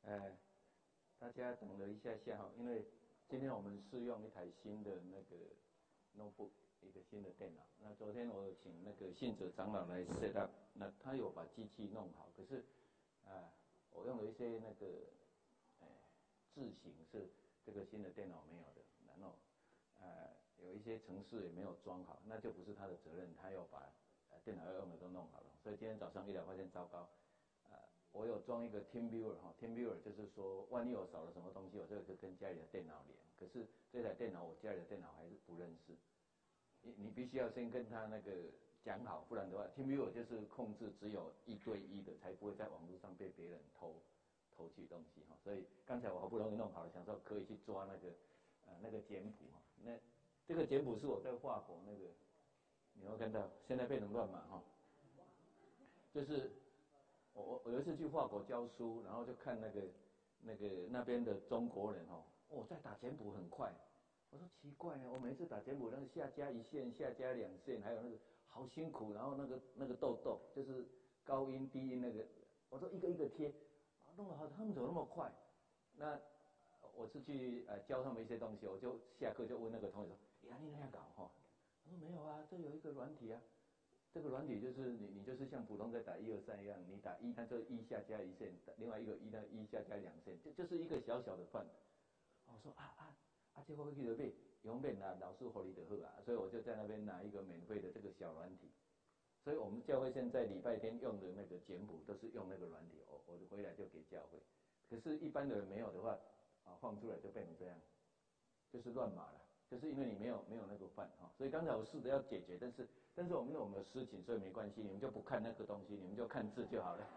大家等了一下下哈，因为今天我们试用一台新的那个 notebook， 一个新的电脑。那昨天我有请那个信哲长老来 set up， 那他有把机器弄好，可是我用了一些那个字型是这个新的电脑没有的，然后有一些程式也没有装好，那就不是他的责任，他要把电脑要用的都弄好了。所以今天早上一来发现糟糕，我有装一个 TeamViewer 哈 ，TeamViewer 就是说万一我少了什么东西，我就可以跟家里的电脑连。可是这台电脑我家里的电脑还是不认识，你必须要先跟他那个讲好，不然的话 TeamViewer 就是控制只有1对1的，才不会在网络上被别人偷取东西哈。所以刚才我好不容易弄好了，想说可以去抓那个简谱哈。那这个简谱是我在法国那个，你会看到现在变成乱码哈，就是我有一次去法国教书，然后就看那边的中国人哦，在打简谱很快。我说奇怪呢，我每次打简谱那个下加1线，下加2线，还有那个好辛苦，然后那个豆豆就是高音低音那个，我说一个一个贴，弄得好，他们怎么那么快？那我是去教他们一些东西，我就下课就问那个同学说：“呀，你那样搞哈？”他说：“没有啊，这有一个软体啊。”这个软体就是你就是像普通在打1、2、3一样，你打1，它就1下加1线，另外一个1呢1下加2线，就是一个小小的范。我说这个去就买，永远老师给你就好啊，所以我就在那边拿一个免费的这个小软体。所以我们教会现在礼拜天用的那个简谱都是用那个软体，我回来就给教会。可是，一般的人没有的话，放出来就变成这样，就是乱码了。就是因为你没有那个范哈，所以刚才我试着要解决，但是我们有事情，所以没关系，你们就不看那个东西，你们就看字就好了。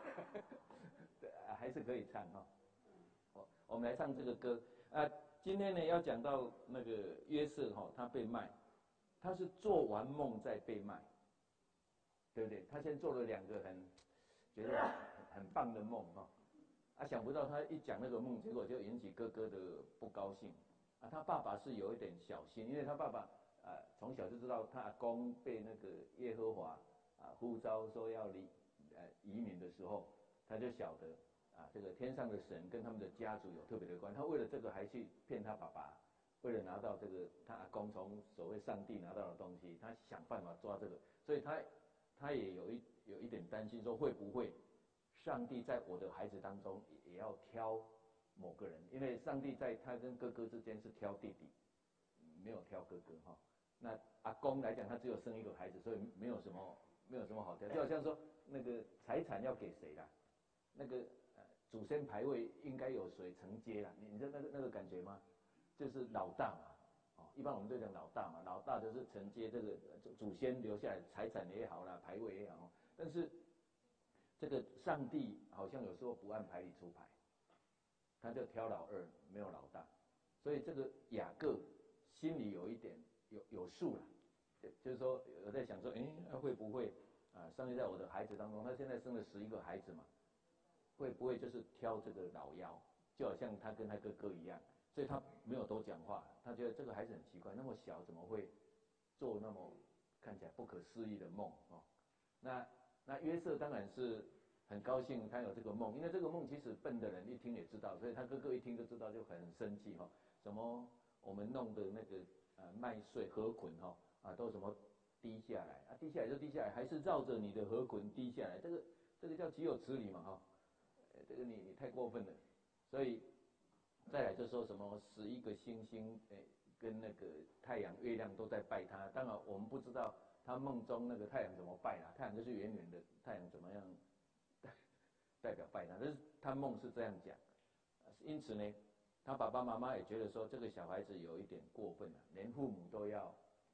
还是可以唱哈。我们来唱这个歌今天呢要讲到那个约瑟哈，他被卖，他是做完梦再被卖，对不对？他先做了2个觉得很棒的梦哈，想不到他一讲那个梦，结果就引起哥哥的不高兴。他爸爸是有一点小心，因为他爸爸从小就知道他阿公被那个耶和华呼召说要移民的时候，他就晓得这个天上的神跟他们的家族有特别的关系。他为了这个还去骗他爸爸，为了拿到这个他阿公从所谓上帝拿到的东西，他想办法抓这个，所以他也有一点担心，说会不会上帝在我的孩子当中也要挑某个人，因为上帝在他跟哥哥之间是挑弟弟，没有挑哥哥哈。那阿公来讲，他只有生一个孩子，所以没有什么好挑，就好像说那个财产要给谁啦，那个祖先牌位应该有谁承接啦，你知道那个感觉吗？就是老大嘛，一般我们都讲老大嘛，老大就是承接这个祖先留下来的财产也好啦，牌位也好，但是这个上帝好像有时候不按牌理出牌。他就挑老二，没有老大，所以这个雅各心里有一点有数了，就是说有在想说，会不会上帝在我的孩子当中，他现在生了11个孩子嘛，会不会就是挑这个老幺，就好像他跟他哥哥一样，所以他没有多讲话，他觉得这个孩子很奇怪，那么小怎么会做那么看起来不可思议的梦那约瑟当然是很高兴他有这个梦，因为这个梦其实笨的人一听也知道，所以他哥哥一听就知道，就很生气哈。什么我们弄的那个麦穗禾捆都什么滴下来滴下来就滴下来，还是绕着你的禾捆滴下来，这个叫岂有此理嘛这个你太过分了。所以再来就说什么11个星星跟那个太阳月亮都在拜他，当然我们不知道他梦中那个太阳怎么拜啦，太阳就是圆圆的，太阳怎么样代表拜他，但是他梦是这样讲，因此呢，他爸爸妈妈也觉得说这个小孩子有一点过分了，连父母都要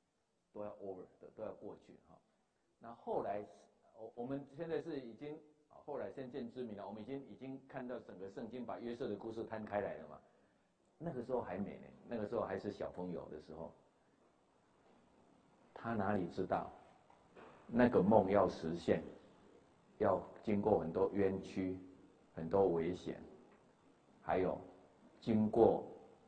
over 的，都要过去那后来我们现在是已经后来先见之明了，我们已经看到整个圣经把约瑟的故事摊开来了嘛。那个时候还没呢，那个时候还是小朋友的时候，他哪里知道那个梦要实现？要经过很多冤屈，很多危险，还有经过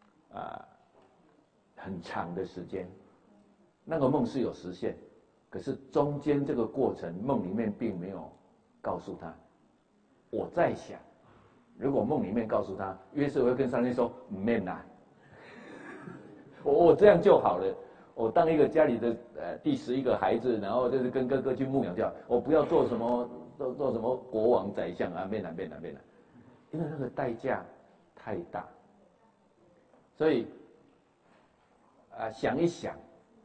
很长的时间。那个梦是有实现，可是中间这个过程，梦里面并没有告诉他。我在想， 如果梦里面告诉他，约瑟会跟上帝说唔免啦，我这样就好了。我当一个家里的第11个孩子，然后就是跟哥哥去牧养就好，我不要做什么国王宰相啊，免啦，因为那个代价太大。所以想一想，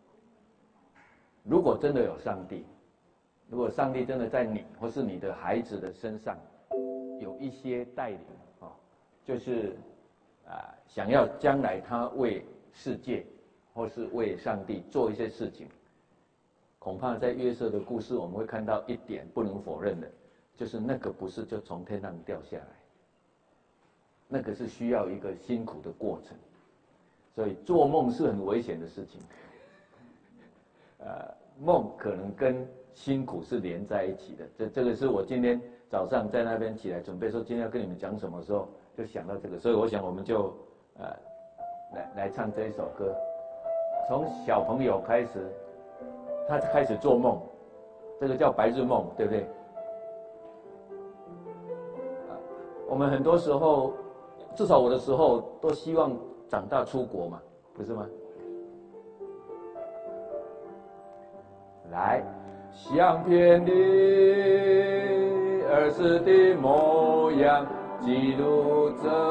如果真的有上帝，如果上帝真的在你或是你的孩子的身上有一些带领就是想要将来他为世界或是为上帝做一些事情，恐怕在约瑟的故事我们会看到一点不能否认的，就是那个不是就从天上掉下来，那个是需要一个辛苦的过程。所以做梦是很危险的事情，梦可能跟辛苦是连在一起的。这个是我今天早上在那边起来准备说今天要跟你们讲什么时候就想到这个，所以我想我们就来唱这一首歌。从小朋友开始，他开始做梦，这个叫白日梦，对不对？我们很多时候，至少我的时候，都希望长大出国嘛，不是吗？来，相片里儿时的模样，记录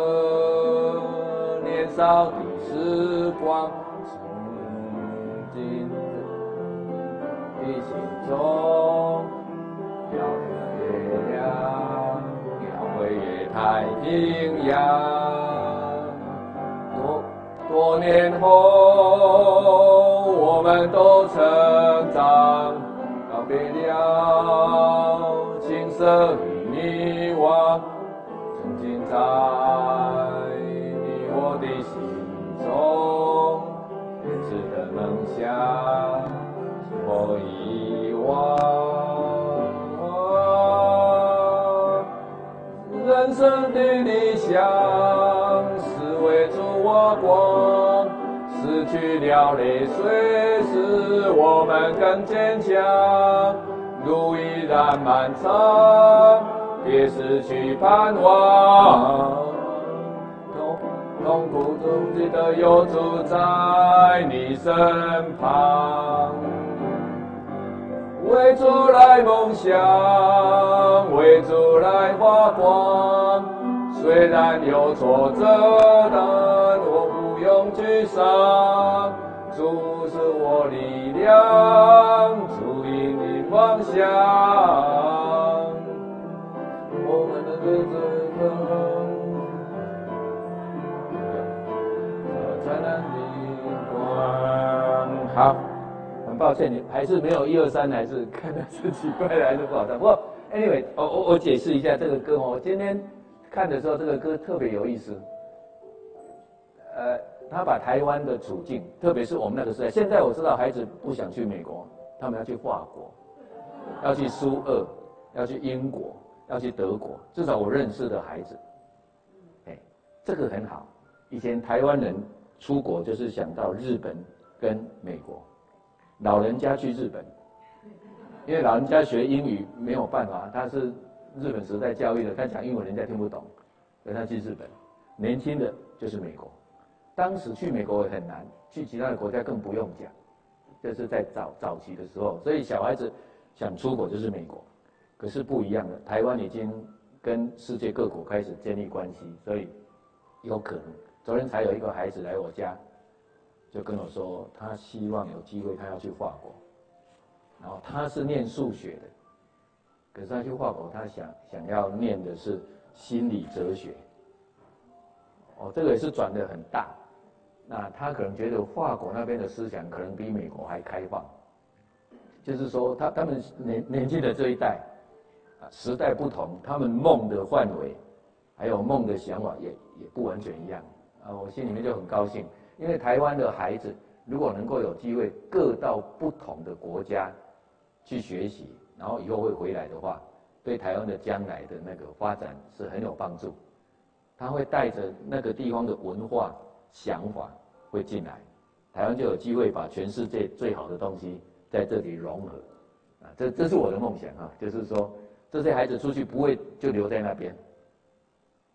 着年少的时光，曾经的心中飘着月亮，描绘越太平洋。多年后，我们都成长，告别了青涩的迷惘，曾经在你我的心中编织的梦想，是否遗忘？人生的理想是为主我光，失去了泪水使我们更坚强，路依然漫长，别失去盼望。痛苦中记得有主在你身旁，为主来梦想，为主来发光。虽然有挫折，但我不用沮丧。主是我力量，主引领方向。我们的日子灿烂的光。好，很抱歉，你还是没有1、2、3，还是看的是奇怪的，还是不好唱。不过 ，anyway， 我解释一下这个歌我今天看的时候，这个歌特别有意思。他把台湾的处境，特别是我们那个时代，现在我知道孩子不想去美国，他们要去法国，要去苏俄，要去英国，要去德国。至少我认识的孩子，这个很好。以前台湾人出国就是想到日本跟美国，老人家去日本，因为老人家学英语没有办法，他是日本时代教育的，他讲英文人家听不懂，所以他去日本。年轻的就是美国，当时去美国也很难，去其他的国家更不用讲，就是在早期的时候，所以小孩子想出国就是美国。可是不一样的，台湾已经跟世界各国开始建立关系，所以有可能。昨天才有一个孩子来我家，就跟我说，他希望有机会他要去法国，然后他是念数学的，可是他去法国，他想要念的是心理哲学。这个也是转得很大。那他可能觉得法国那边的思想可能比美国还开放，就是说他们年轻的这一代，时代不同，他们梦的范围，还有梦的想法也不完全一样。我心里面就很高兴，因为台湾的孩子如果能够有机会各到不同的国家去学习，然后以后会回来的话，对台湾的将来的那个发展是很有帮助。他会带着那个地方的文化想法会进来，台湾就有机会把全世界最好的东西在这里融合。这是我的梦想啊，就是说这些孩子出去不会就留在那边，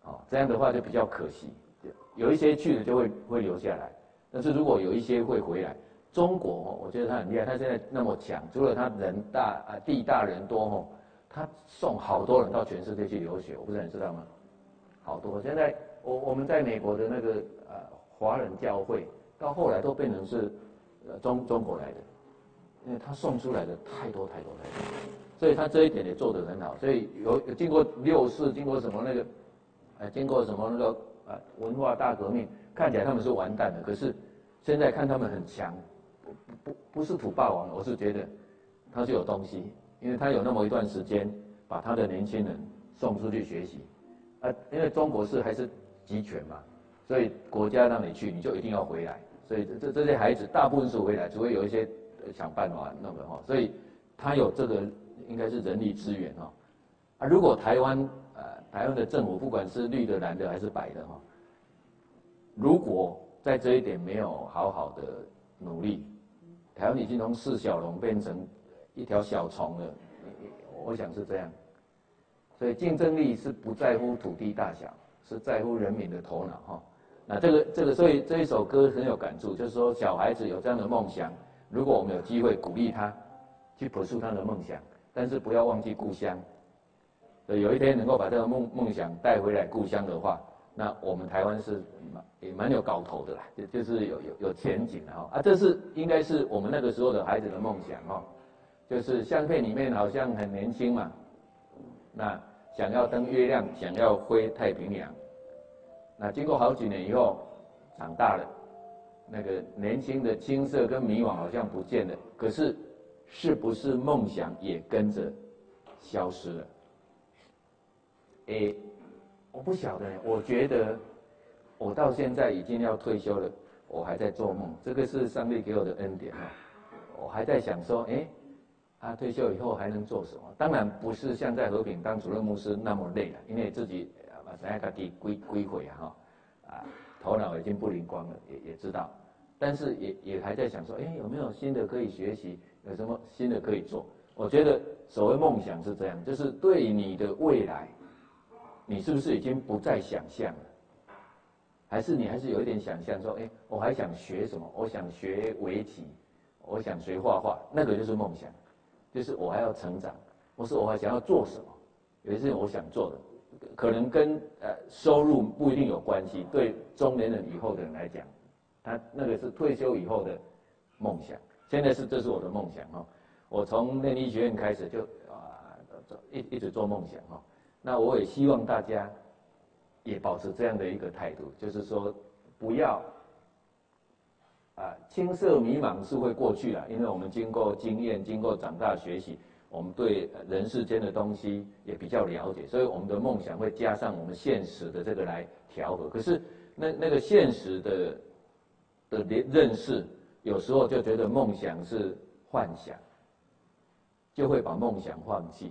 这样的话就比较可惜。有一些去了就会留下来，但是如果有一些会回来，中国我觉得他很厉害，他现在那么强，除了他人大地大人多他送好多人到全世界去留学，我不知道你知道吗？好多。现在我们在美国的那个华人教会，到后来都变成是中国来的，因为他送出来的太多，所以他这一点也做得很好。所以有经过六四，经过什么那个，经过什么那个文化大革命，看起来他们是完蛋了，可是现在看他们很强，不是土霸王，我是觉得他是有东西，因为他有那么一段时间把他的年轻人送出去学习，因为中国还是集权嘛，所以国家让你去，你就一定要回来，所以这些孩子大部分是回来，除非有一些想办法弄的所以他有这个应该是人力资源如果台湾的政府不管是绿的、蓝的还是白的如果在这一点没有好好的努力，台湾已经从四小龙变成一条小虫了，我想是这样。所以竞争力是不在乎土地大小，是在乎人民的头脑那这个，所以这一首歌很有感触，就是说小孩子有这样的梦想，如果我们有机会鼓励他去pursue他的梦想，但是不要忘记故乡。有一天能够把这个梦想带回来故乡的话，那我们台湾是也蛮有搞头的啦，就是有前景的这是应该是我们那个时候的孩子的梦想就是相片里面好像很年轻嘛，那想要登月亮，想要飞太平洋，那经过好几年以后长大了，那个年轻的青涩跟迷惘好像不见了，可是是不是梦想也跟着消失了？我不晓得，我觉得我到现在已经要退休了，我还在做梦，这个是上帝给我的恩典我还在想说，退休以后还能做什么？当然不是像在和平当主任牧师那么累了，因为自己怎样自己归回头脑已经不灵光了，也知道，但是也还在想说，有没有新的可以学习，有什么新的可以做？我觉得所谓梦想是这样，就是对你的未来，你是不是已经不再想象了？还是你还是有一点想象说，我还想学什么？我想学围棋，我想学画画，那个就是梦想，就是我还要成长，或是我还想要做什么？有些事情我想做的，可能跟收入不一定有关系。对中年人以后的人来讲，他那个是退休以后的梦想。现在这是我的梦想我从念医学院开始就一直做梦想那我也希望大家也保持这样的一个态度，就是说不要青涩迷茫是会过去了，因为我们经过经验，经过长大学习，我们对人世间的东西也比较了解，所以我们的梦想会加上我们现实的这个来调和。可是那个现实的认识，有时候就觉得梦想是幻想，就会把梦想放弃。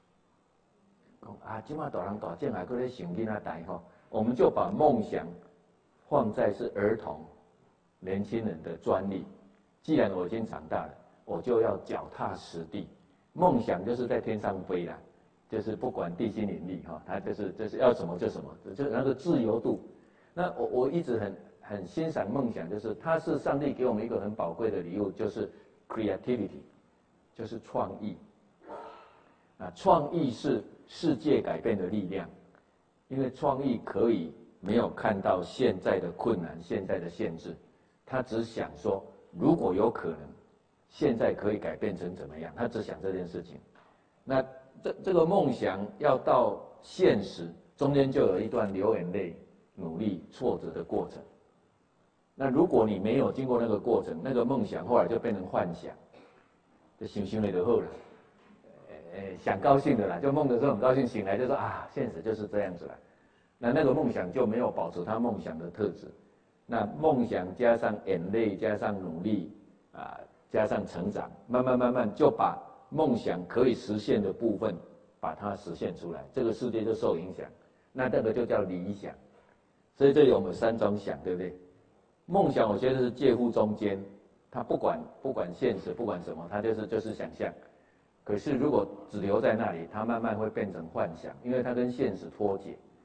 现在大人大种还搁咧想囡仔大我们就把梦想放在是儿童、年轻人的专利。既然我已经长大了，我就要脚踏实地。梦想就是在天上飞啦，就是不管地心引力它就是要什么就什么，就是那个自由度。那我一直很欣赏梦想，就是它是上帝给我们一个很宝贵的礼物，就是 creativity， 就是创意。创意是世界改变的力量，因为创意可以没有看到现在的困难、现在的限制，他只想说，如果有可能，现在可以改变成怎么样？他只想这件事情。那这个梦想要到现实，中间就有一段流眼泪、努力、挫折的过程。那如果你没有经过那个过程，那个梦想后来就变成幻想，就想想就好了。想高兴的啦，就梦的时候很高兴，醒来就说现实就是这样子啦。那个梦想就没有保持他梦想的特质。那梦想加上眼泪，加上努力加上成长，慢慢就把梦想可以实现的部分把它实现出来，这个世界就受影响。那这个就叫理想。所以这里我们3种想，对不对？梦想我觉得是介乎中间，它不管现实，不管什么，它就是想象。可是如果只留在那里，它慢慢会变成幻想，因为它跟现实脱节，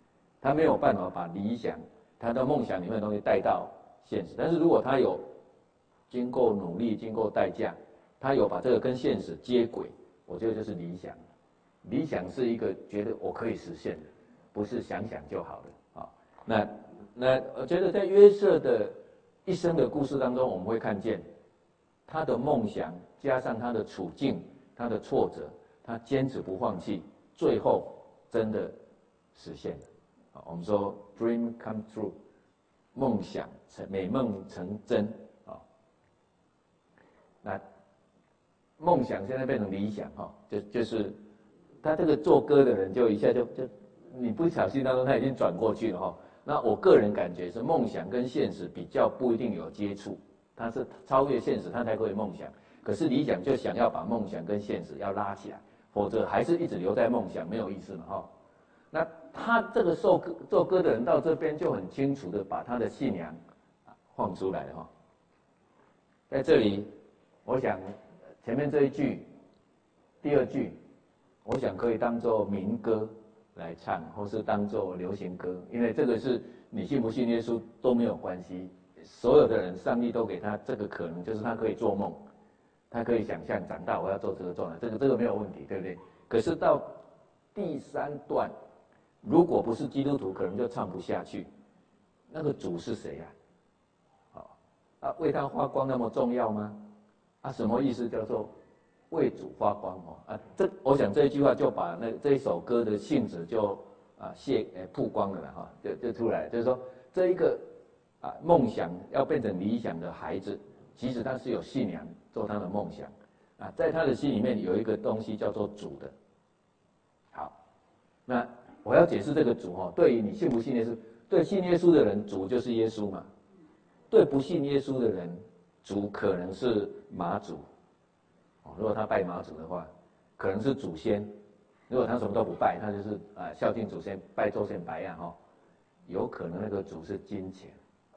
他没有办法把理想、他的梦想里面的东西带到现实。但是如果他有经过努力、经过代价，他有把这个跟现实接轨，我觉得就是理想。理想是一个觉得我可以实现的，不是想想就好的啊。那我觉得在约瑟的一生的故事当中，我们会看见他的梦想加上他的处境、他的挫折，他坚持不放弃，最后真的实现了。我们说 dream come true， 梦想美梦成真啊。那梦想现在变成理想哈，就是他这个做歌的人就一下就你不小心当中他已经转过去了哈。那我个人感觉是梦想跟现实比较不一定有接触，他是超越现实他才可以梦想。可是理想就想要把梦想跟现实要拉起来，否则还是一直留在梦想没有意思嘛哈。那他这个做歌的人到这边就很清楚的把他的信仰放出来了哈。在这里，我想前面这一句，第二句，我想可以当作民歌来唱，或是当作流行歌，因为这个是你信不信耶稣都没有关系。所有的人，上帝都给他这个可能，就是他可以做梦，他可以想象长大我要做这个做那，这个没有问题，对不对？可是到第三段，如果不是基督徒，可能就唱不下去。那个主是谁呀？为他发光那么重要吗？什么意思叫做为主发光哦？我想这一句话就把这一首歌的性质就曝光了哈，就出来了，就是说这一个梦想要变成理想的孩子，其实他是有信仰做他的梦想在他的心里面有一个东西叫做主的。好，那我要解释这个主对于你信不信耶稣，对信耶稣的人，主就是耶稣嘛。对不信耶稣的人，主可能是妈祖如果他拜妈祖的话，可能是祖先；如果他什么都不拜，他就是孝敬祖先，拜周先白呀有可能那个主是金钱，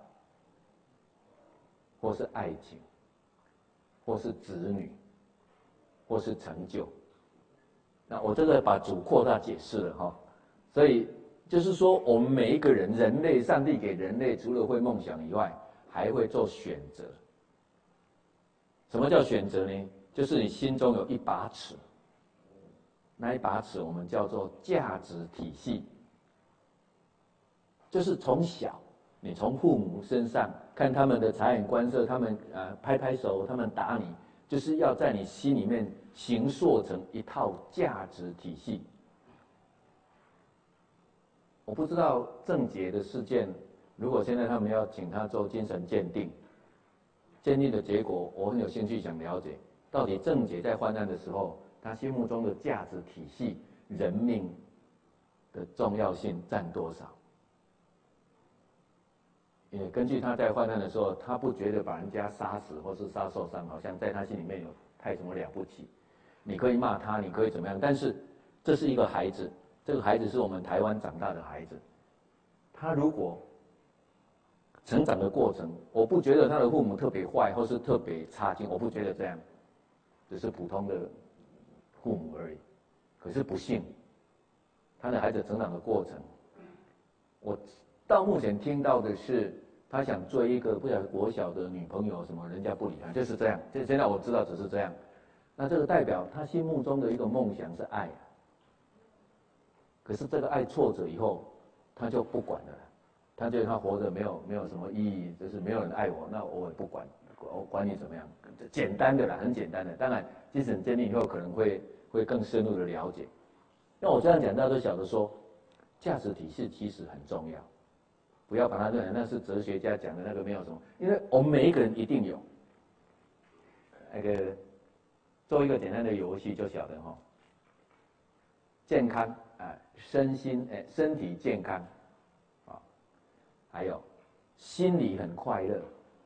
或是爱情，或是子女，或是成就。那我这个把主扩大解释了所以就是说，我们每一个人，人类，上帝给人类除了会梦想以外，还会做选择。什么叫选择呢？就是你心中有一把尺，那一把尺我们叫做价值体系。就是从小，你从父母身上看他们的察言观色，他们拍拍手，他们打你，就是要在你心里面形塑成一套价值体系。我不知道郑捷的事件，如果现在他们要请他做精神鉴定，鉴定的结果我很有兴趣想了解，到底郑捷在患难的时候，他心目中的价值体系、人命的重要性占多少？因为根据他在患难的时候，他不觉得把人家杀死或是杀受伤，好像在他心里面有太什么了不起。你可以骂他，你可以怎么样，但是这是一个孩子，这个孩子是我们台湾长大的孩子，他如果成长的过程，我不觉得他的父母特别坏或是特别差劲，我不觉得这样，只是普通的父母而已。可是不幸，他的孩子成长的过程，我到目前听到的是，他想追一个不晓得国小的女朋友，什么人家不理他，就是这样。现在我知道只是这样，那这个代表他心目中的一个梦想是爱可是这个爱挫折以后，他就不管了。他觉得他活着没有什么意义，就是没有人爱我，那我也不管，我管你怎么样，简单的啦，很简单的。当然，精神鉴定以后可能会更深入的了解。那我这样讲，大家都晓得说，价值体系其实很重要，不要把它认为那是哲学家讲的那个没有什么，因为我们每一个人一定有。那个做一个简单的游戏就晓得健康身体健康还有心里很快乐，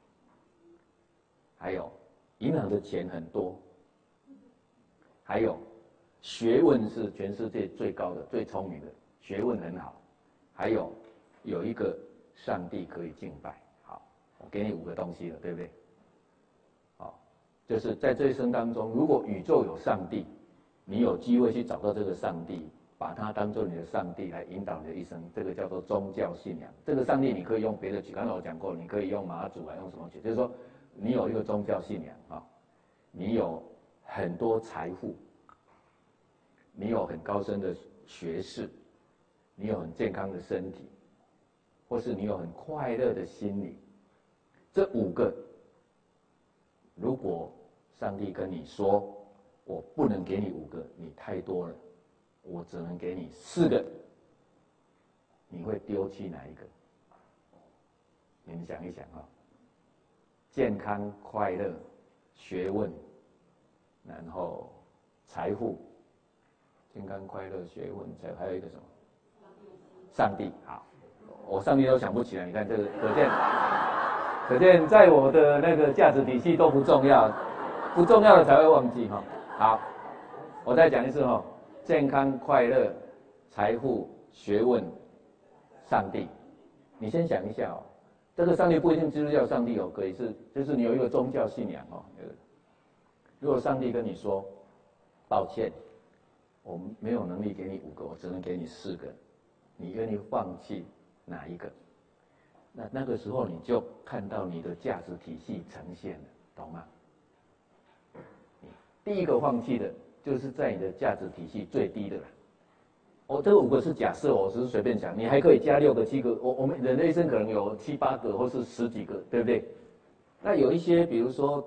还有银行的钱很多，还有学问是全世界最高的、最聪明的，学问很好，还有一个上帝可以敬拜。好，我给你5个东西了，对不对？好，就是在这一生当中，如果宇宙有上帝，你有机会去找到这个上帝， 把它当做你的上帝来引导你的一生，这个叫做宗教信仰。这个上帝你可以用别的举，刚才我讲过，你可以用妈祖啊，用什么举？就是说你有一个宗教信仰啊，你有很多财富，你有很高深的学识，你有很健康的身体，或是你有很快乐的心理，这5个，如果上帝跟你说，我不能给你5个，你太多了，我只能给你4个，你会丢弃哪一个？你们想一想啊，健康、快乐、学问，然后财富，健康、快乐、学问，还有一个什么？上帝。好，我上帝都想不起来，你看这个，可见在我的那个价值体系都不重要，不重要的才会忘记哈。好，我再讲一次哈，健康、快乐、财富、学问、上帝。你先想一下哦，这个上帝不一定基督教上帝哦，可以是就是你有一个宗教信仰哦。如果上帝跟你说，抱歉，我没有能力给你5个，我只能给你4个，你愿意放弃哪一个？那个时候你就看到你的价值体系呈现了，懂吗？第一个放弃的就是在你的价值体系最低的了。这个5个是假设，我只是随便讲，你还可以加6个、7个。我们人的一生可能有7、8个，或是10几个，对不对？那有一些，比如说，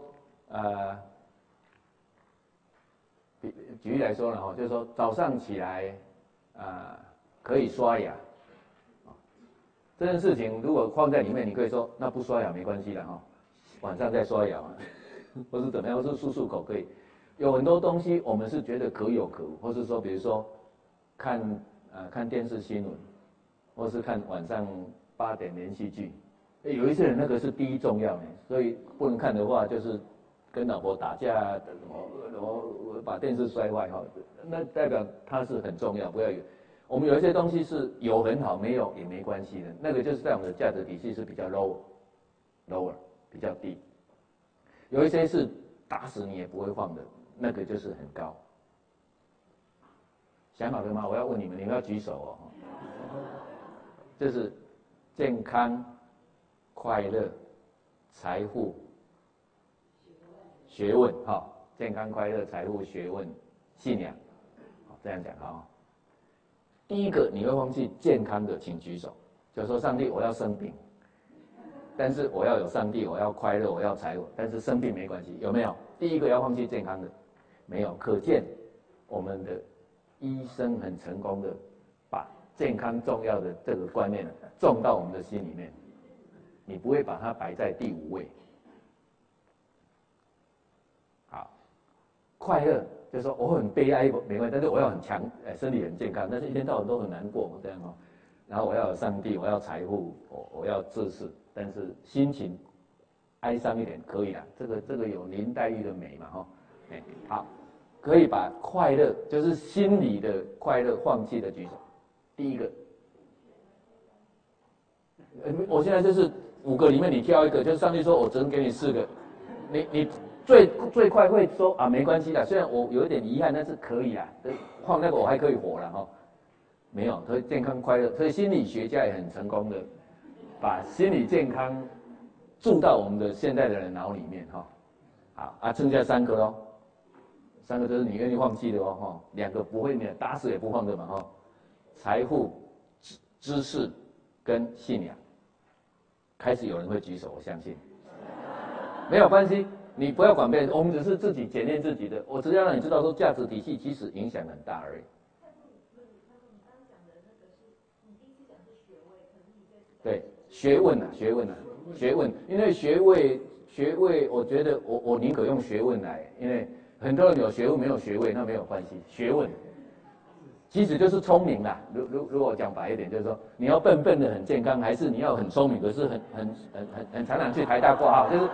举例来说呢，就是说早上起来，可以刷牙。这件事情如果放在里面，你可以说那不刷牙没关系了哈，晚上再刷牙嘛，或是怎么样，或是漱口可以。有很多东西我们是觉得可有可无，或是说比如说看电视新闻，或是看晚上8点连续剧，有一些人那个是第一重要的，所以不能看的话就是跟老婆打架，我把电视摔坏哈，那代表它是很重要，不要有。我们有一些东西是有很好，没有也没关系的，那个就是在我们的价值体系是比较 lower 比较低。有一些是打死你也不会放的，那个就是很高。想好了吗？我要问你们，你们要举手哦。就是健康、快乐、财富、学问，哈，健康、快乐、财富、学问、信仰，好，这样讲哈。第一个你会放弃健康的，请举手。就说上帝，我要生病，但是我要有上帝，我要快乐，我要财富，但是生病没关系，有没有？第一个要放弃健康的，没有。可见我们的医生很成功的把健康重要的这个观念种到我们的心里面，你不会把它摆在第5位。好，快乐就是说我很悲哀没关系，但是我要很强，身体很健康，但是一天到晚都很难过这样哦。然后我要有上帝，我要财富，我要知识，但是心情哀伤一点可以啦，这个有林黛玉的美嘛哈，好，可以把快乐就是心理的快乐放弃的举手。第一个，我现在就是5个里面你挑一个，就是上帝说我只能给你4个，你最快会说啊没关系啦，虽然我有一点遗憾，但是可以啦，换那个我还可以活了哈。没有，所以健康快乐，所以心理学家也很成功的把心理健康注到我们的现代的人脑里面哈。好剩下3个咯，3个就是你愿意放弃的哦哈，2个不会，你打死也不放的嘛哈。财富、知识跟信仰，开始有人会举手，我相信。没有关系，你不要管别人，我们只是自己检验自己的。我只要让你知道说价值体系其实影响很大而已。对，学问，因为学位，我觉得我宁可用学问来，因为很多人有学问没有学位，那没有关系。学问其实就是聪明啦。如果讲白一点，就是说你要笨的很健康，还是你要很聪明，可是很常常去台大挂号，就是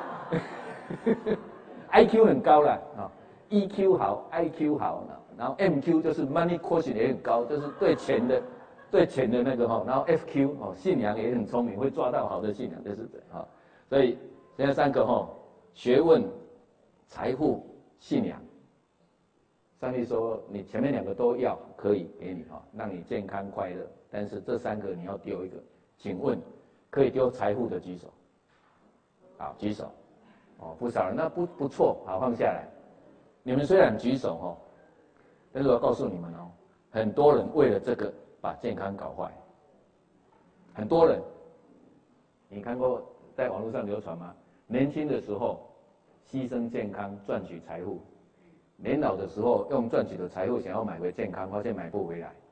IQ 很高啦啊 ，EQ 好 ，IQ 好，然后 MQ 就是 money quotient 也很高，就是对钱的那个哈，然后 FQ 信仰也很聪明，会抓到好的信仰，就是哈，所以现在3个学问、财富、信仰上帝说你前面2个都要，可以给你哈，让你健康快乐，但是这3个你要丢一个。请问可以丢财富的举手？好，举手。哦，不少人，那不错，好，放下来。你们虽然举手哦，但是我要告诉你们哦，很多人为了这个把健康搞坏。很多人，你看过在网络上流传吗？年轻的时候牺牲健康赚取财富，年老的时候用赚取的财富想要买回健康，发现买不回来。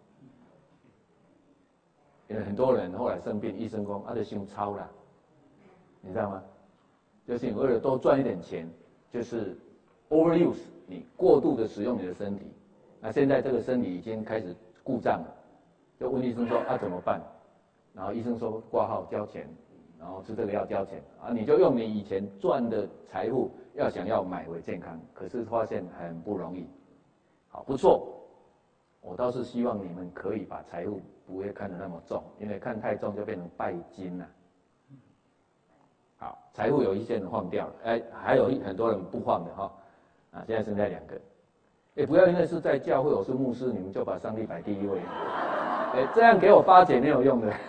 因为很多人后来生病，医生说就想超了，你知道吗？就是你为了多赚一点钱，就是 overuse， 你过度的使用你的身体，那现在这个身体已经开始故障了，就问医生说怎么办？然后医生说挂号交钱，然后吃这个要交钱你就用你以前赚的财富想要买回健康，可是发现很不容易。好，不错，我倒是希望你们可以把财富不会看得那么重，因为看太重就变成拜金了。好，财富有一些人放掉了，还有很多人不放的哈。现在剩下2个。不要因为是在教会，我是牧师，你们就把上帝摆第一位。这样给我巴结没有用的。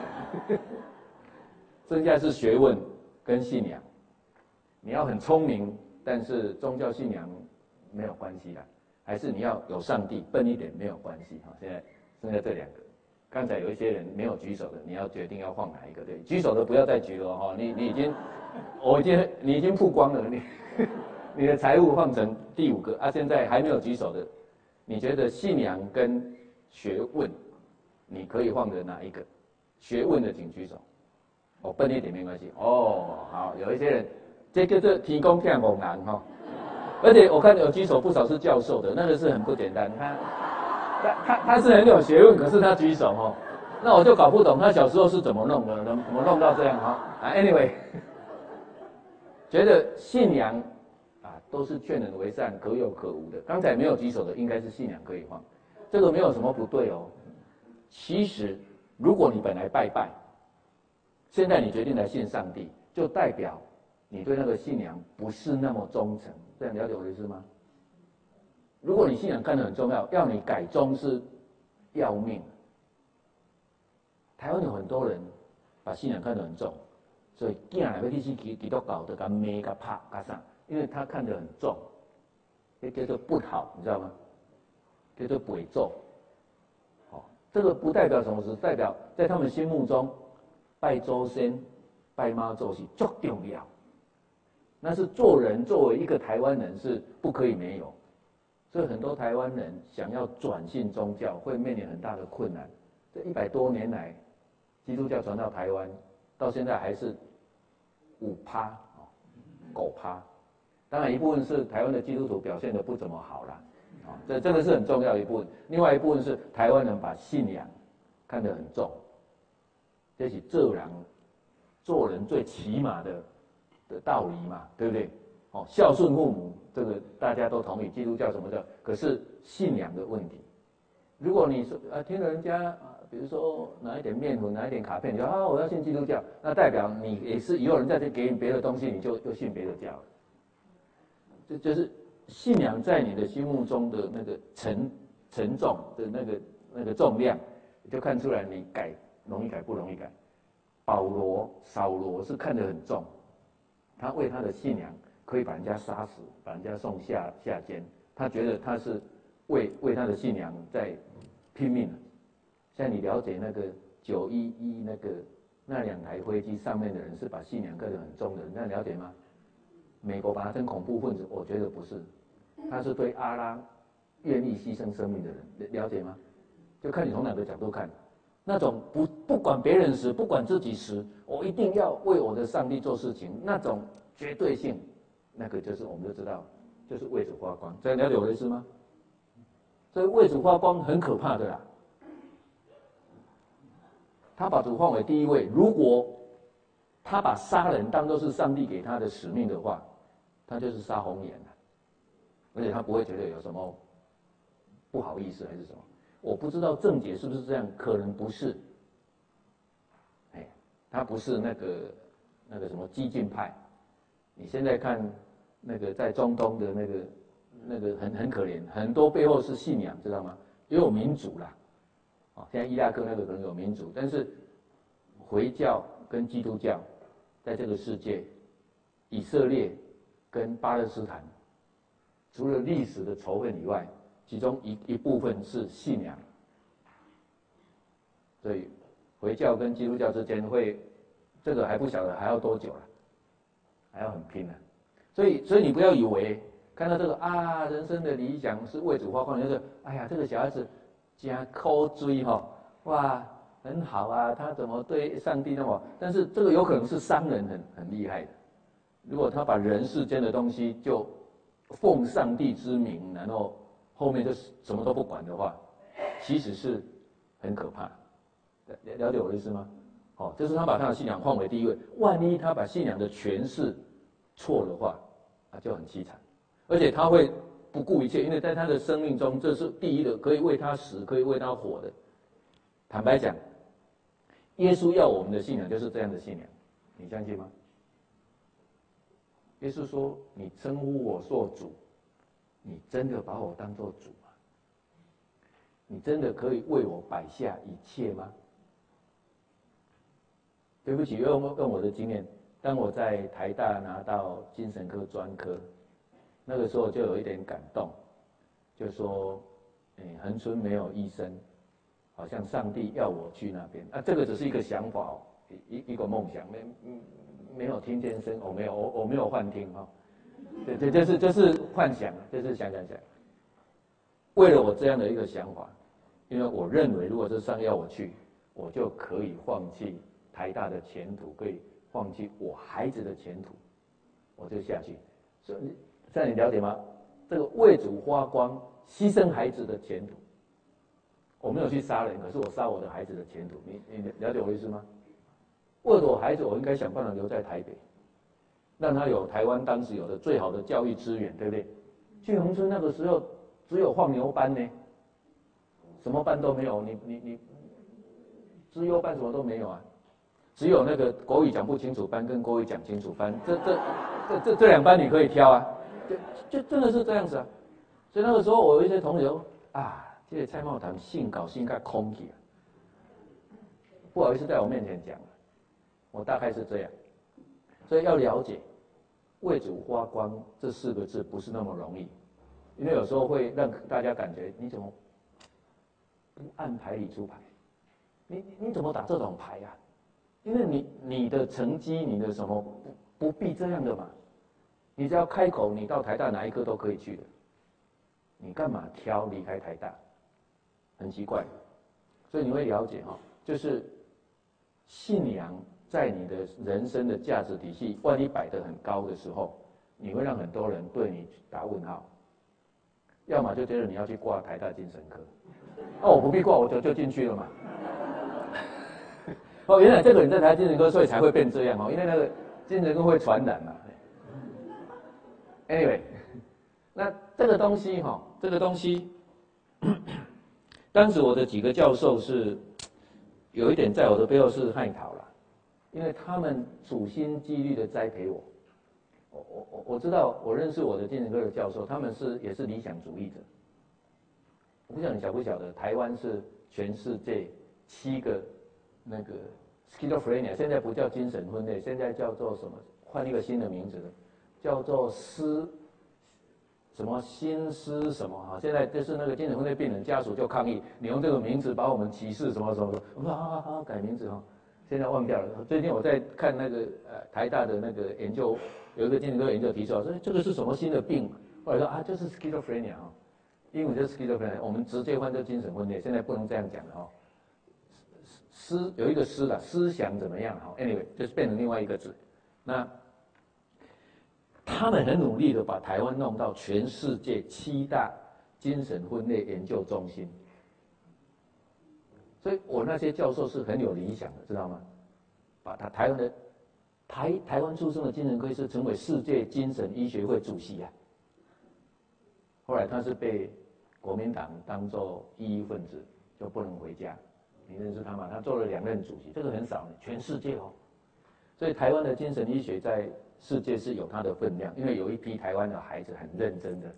剩下是学问跟信仰。你要很聪明，但是宗教信仰没有关系啦，还是你要有上帝，笨一点没有关系哈。现在剩下这2个。刚才有一些人没有举手的，你要决定要放哪一个？对，举手的不要再举了哈，你已经曝光了，你的财务放成第5个现在还没有举手的，你觉得信仰跟学问，你可以放的哪一个？学问的请举手。笨一点没关系。好，有一些人，这个是提供骗猛男哈，而且我看有举手不少是教授的，那个是很不简单。他是很有学问，可是他举手那我就搞不懂他小时候是怎么弄的，怎么弄到这样anyway， 觉得信仰都是劝人为善，可有可无的。刚才没有举手的，应该是信仰可以放，这个没有什么不对哦。其实，如果你本来拜拜，现在你决定来信上帝，就代表你对那个信仰不是那么忠诚。这样了解我的意思吗？如果你信仰看得很重要，要你改宗是要命。台湾有很多人把信仰看得很重，所以囝来要去信基督教，就甲骂、甲拍、甲啥，因为他看得很重，这叫做不好，你知道吗？叫做诡咒。这个不代表什么事，代表在他们心目中，拜祖先、拜妈祖是最重要。那是做人，作为一个台湾人是不可以没有。所以很多台湾人想要转信宗教，会面临很大的困难。这100多年来，基督教传到台湾，到现在还是5%，狗趴。当然一部分是台湾的基督徒表现得不怎么好啦，这个是很重要的一部分。另外一部分是台湾人把信仰看得很重，这是做人最起码的道理嘛，对不对？孝顺父母，这个大家都同意，基督教什么的。可是信仰的问题，如果你说听人家比如说拿一点面粉，拿一点卡片，你说我要信基督教，那代表你也是以后人家再给你别的东西，你就信别的教了。这就是信仰在你的心目中的那个沉重的那个重量，你就看出来你容易改不容易改。扫罗是看得很重，他为他的信仰可以把人家杀死，把人家送下监，他觉得他是为他的信仰在拼命。现在你了解那个911那2台飞机上面的人是把信仰看得很重的人，那了解吗？美国把他称恐怖分子，我觉得不是，他是对阿拉愿意牺牲生命的人，了解吗？就看你从哪个角度看。那种不管别人死，不管自己死，我一定要为我的上帝做事情，那种绝对性，那个就是我们就知道，就是为主发光。这样了解我的意思吗？所以为主发光很可怕的啦。他把主放为第一位，如果他把杀人当作是上帝给他的使命的话，他就是杀红眼了，而且他不会觉得有什么不好意思还是什么。我不知道正解是不是这样，可能不是。他不是那个什么激进派。你现在看那个在中东的那个很可怜，很多背后是信仰，知道吗？也有民主啦，现在伊拉克那个可能有民主，但是回教跟基督教在这个世界，以色列跟巴勒斯坦，除了历史的仇恨以外，其中一部分是信仰，所以回教跟基督教之间会，这个还不晓得还要多久了，还要很拼了。所以你不要以为看到这个啊，人生的理想是为主发光，就是哎呀，这个小孩子真抠追哈，哇，很好啊，他怎么对上帝那么好？但是这个有可能是商人很厉害的，如果他把人世间的东西就奉上帝之名，然后后面就什么都不管的话，其实是很可怕。了解我的意思吗？就是他把他的信仰放为第一位，万一他把信仰的诠释错的话，就很凄惨。而且他会不顾一切，因为在他的生命中，这是第一的，可以为他死，可以为他活的。坦白讲，耶稣要我们的信仰就是这样的信仰，你相信吗？耶稣说：“你称呼我做主，你真的把我当作主吗？你真的可以为我摆下一切吗？”对不起，用我的经验，当我在台大拿到精神科专科，那个时候就有一点感动，就说，恒春没有医生，好像上帝要我去那边。这个只是一个想法一个梦想，没有听见声，我没有幻听对，就是幻想，就是想。为了我这样的一个想法，因为我认为如果这上帝要我去，我就可以放弃台大的前途，可以放弃我孩子的前途，我就下去。所以这样你了解吗？这个为主发光，牺牲孩子的前途。我没有去杀人，可是我杀我的孩子的前途。你了解我的意思吗？为了我孩子，我应该想办法留在台北，让他有台湾当时有的最好的教育资源，对不对？去恒春那个时候只有放牛班呢，什么班都没有，你资优班什么都没有啊，只有那个国语讲不清楚班跟国语讲清楚班，这两班你可以挑啊，就真的是这样子啊。所以那个时候我有一些同学说这个蔡茂堂性搞性格空气啊，不好意思在我面前讲，我大概是这样。所以要了解为主发光这4个字不是那么容易，因为有时候会让大家感觉你怎么不按牌理出牌，你怎么打这种牌啊？因为你的成绩，你的什么不必这样的嘛，你只要开口，你到台大哪一科都可以去的，你干嘛挑离开台大？很奇怪，所以你会了解就是信仰在你的人生的价值体系，万一摆得很高的时候，你会让很多人对你打问号，要么就觉得你要去挂台大精神科，我不必挂，我就进去了嘛。原来这个人在台大精神科，所以才会变这样因为那个精神科会传染嘛。Anyway， 那这个东西，当时我的几个教授是有一点在我的背后是害讨啦，因为他们处心积虑的栽培我。我知道，我认识我的精神科的教授，他们也是理想主义者。我不知道你晓不晓得，台湾是全世界7个那个 schizophrenia， 现在不叫精神分裂，现在叫做什么？换一个新的名字了，叫做什么心思什么现在就是那个精神分裂病人家属就抗议，你用这个名字把我们歧视什么什么的，我说改名字现在忘掉了。最近我在看那个台大的那个研究，有一个精神科研究提出来说这个是什么新的病，后来说就是 schizophrenia 英文就是 schizophrenia， 我们直接换成精神分裂，现在不能这样讲了有一个思想怎么样anyway 就是变成另外一个字。那他们很努力的把台湾弄到全世界7大精神分裂研究中心，所以我那些教授是很有理想的，知道吗？把台湾的台湾出生的精神科医师成为世界精神医学会主席啊。后来他是被国民党当作异议分子，就不能回家。你认识他吗？他做了2任主席，这个很少，全世界所以台湾的精神医学在世界是有它的分量，因为有一批台湾的孩子很认真的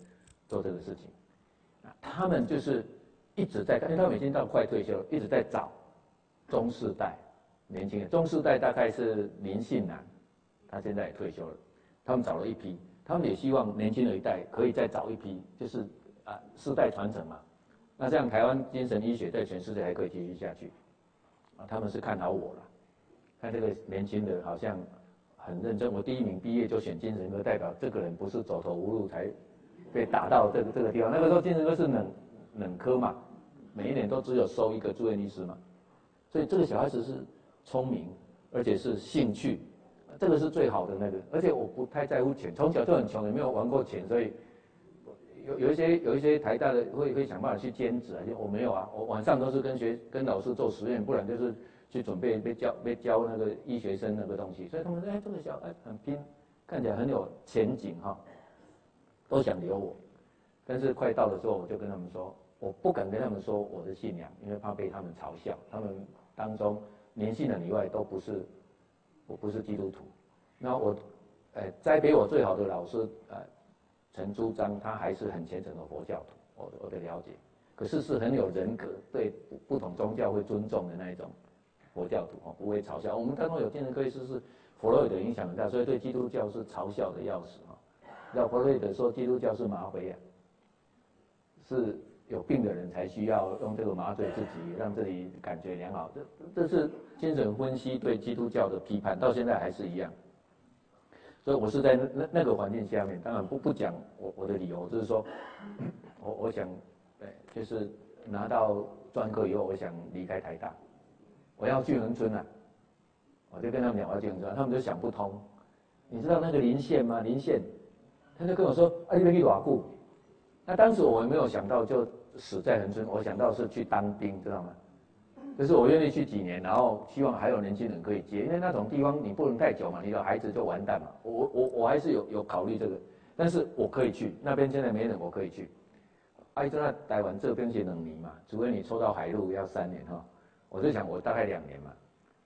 做这个事情。他们就是一直在看，因为他们已经到快退休了，一直在找中世代年轻人。中世代大概是林信南，他现在也退休了，他们找了一批，他们也希望年轻的一代可以再找一批，就是世代传承嘛。那这样台湾精神医学在全世界还可以继续下去。他们是看好我了，看这个年轻的好像很认真，我第1名毕业就选精神科，代表这个人不是走投无路才被打到这个地方。那个时候精神科是冷科嘛，每一年都只有收1个住院医师嘛，所以这个小孩子是聪明，而且是兴趣，这个是最好的那个。而且我不太在乎钱，从小就很穷，也没有玩过钱，所以有一些台大的会想办法去兼职啊，我没有啊，我晚上都是跟老师做实验，不然就是去准备被教那个医学生那个东西。所以他们说，这个小孩很拼，看起来很有前景哈，都想留我。但是快到的时候，我就跟他们说，我不敢跟他们说我的信仰，因为怕被他们嘲笑。他们当中年轻人以外我不是基督徒。那我，栽培我最好的老师陈朱章，他还是很虔诚的佛教徒，我的了解。可是是很有人格，对不同宗教会尊重的那一种佛教徒不会嘲笑。我们当中有精神科医师是弗洛伊德影响很大，所以对基督教是嘲笑的要死要弗洛伊德说基督教是麻灰啊，是有病的人才需要用这个麻醉自己，让自己感觉良好。这是精神分析对基督教的批判，到现在还是一样。所以我是在那个环境下面，当然不讲我的理由，就是说，我想，就是拿到专科以后，我想离开台大，我要去恒春啊，我就跟他们讲我要去恒春，他们就想不通。你知道那个林宪吗？林宪，他就跟我说，你要去偌久？那当时我没有想到就死在恒春，我想到是去当兵，知道吗？就是我愿意去几年，然后希望还有年轻人可以接，因为那种地方你不能太久嘛，你的孩子就完蛋嘛。我还是有考虑这个，但是我可以去那边，现在没人，我可以去。就那台湾这边是2年嘛，除非你抽到海陆要3年哈。我就想我大概2年嘛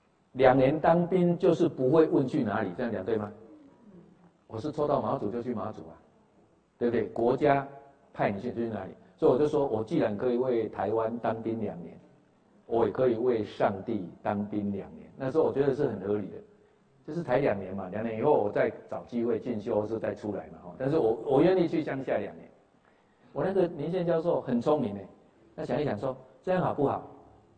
，2年当兵就是不会问去哪里，这样讲对吗？我是抽到马祖就去马祖啊，对不对？国家派你去就去哪里，所以我就说我既然可以为台湾当兵2年。我也可以为上帝当兵2年，那时候我觉得是很合理的，就是才2年嘛，2年以后我再找机会进修或是再出来嘛，但是我愿意去乡下2年。我那个林宪教授很聪明诶，他想一想说这样好不好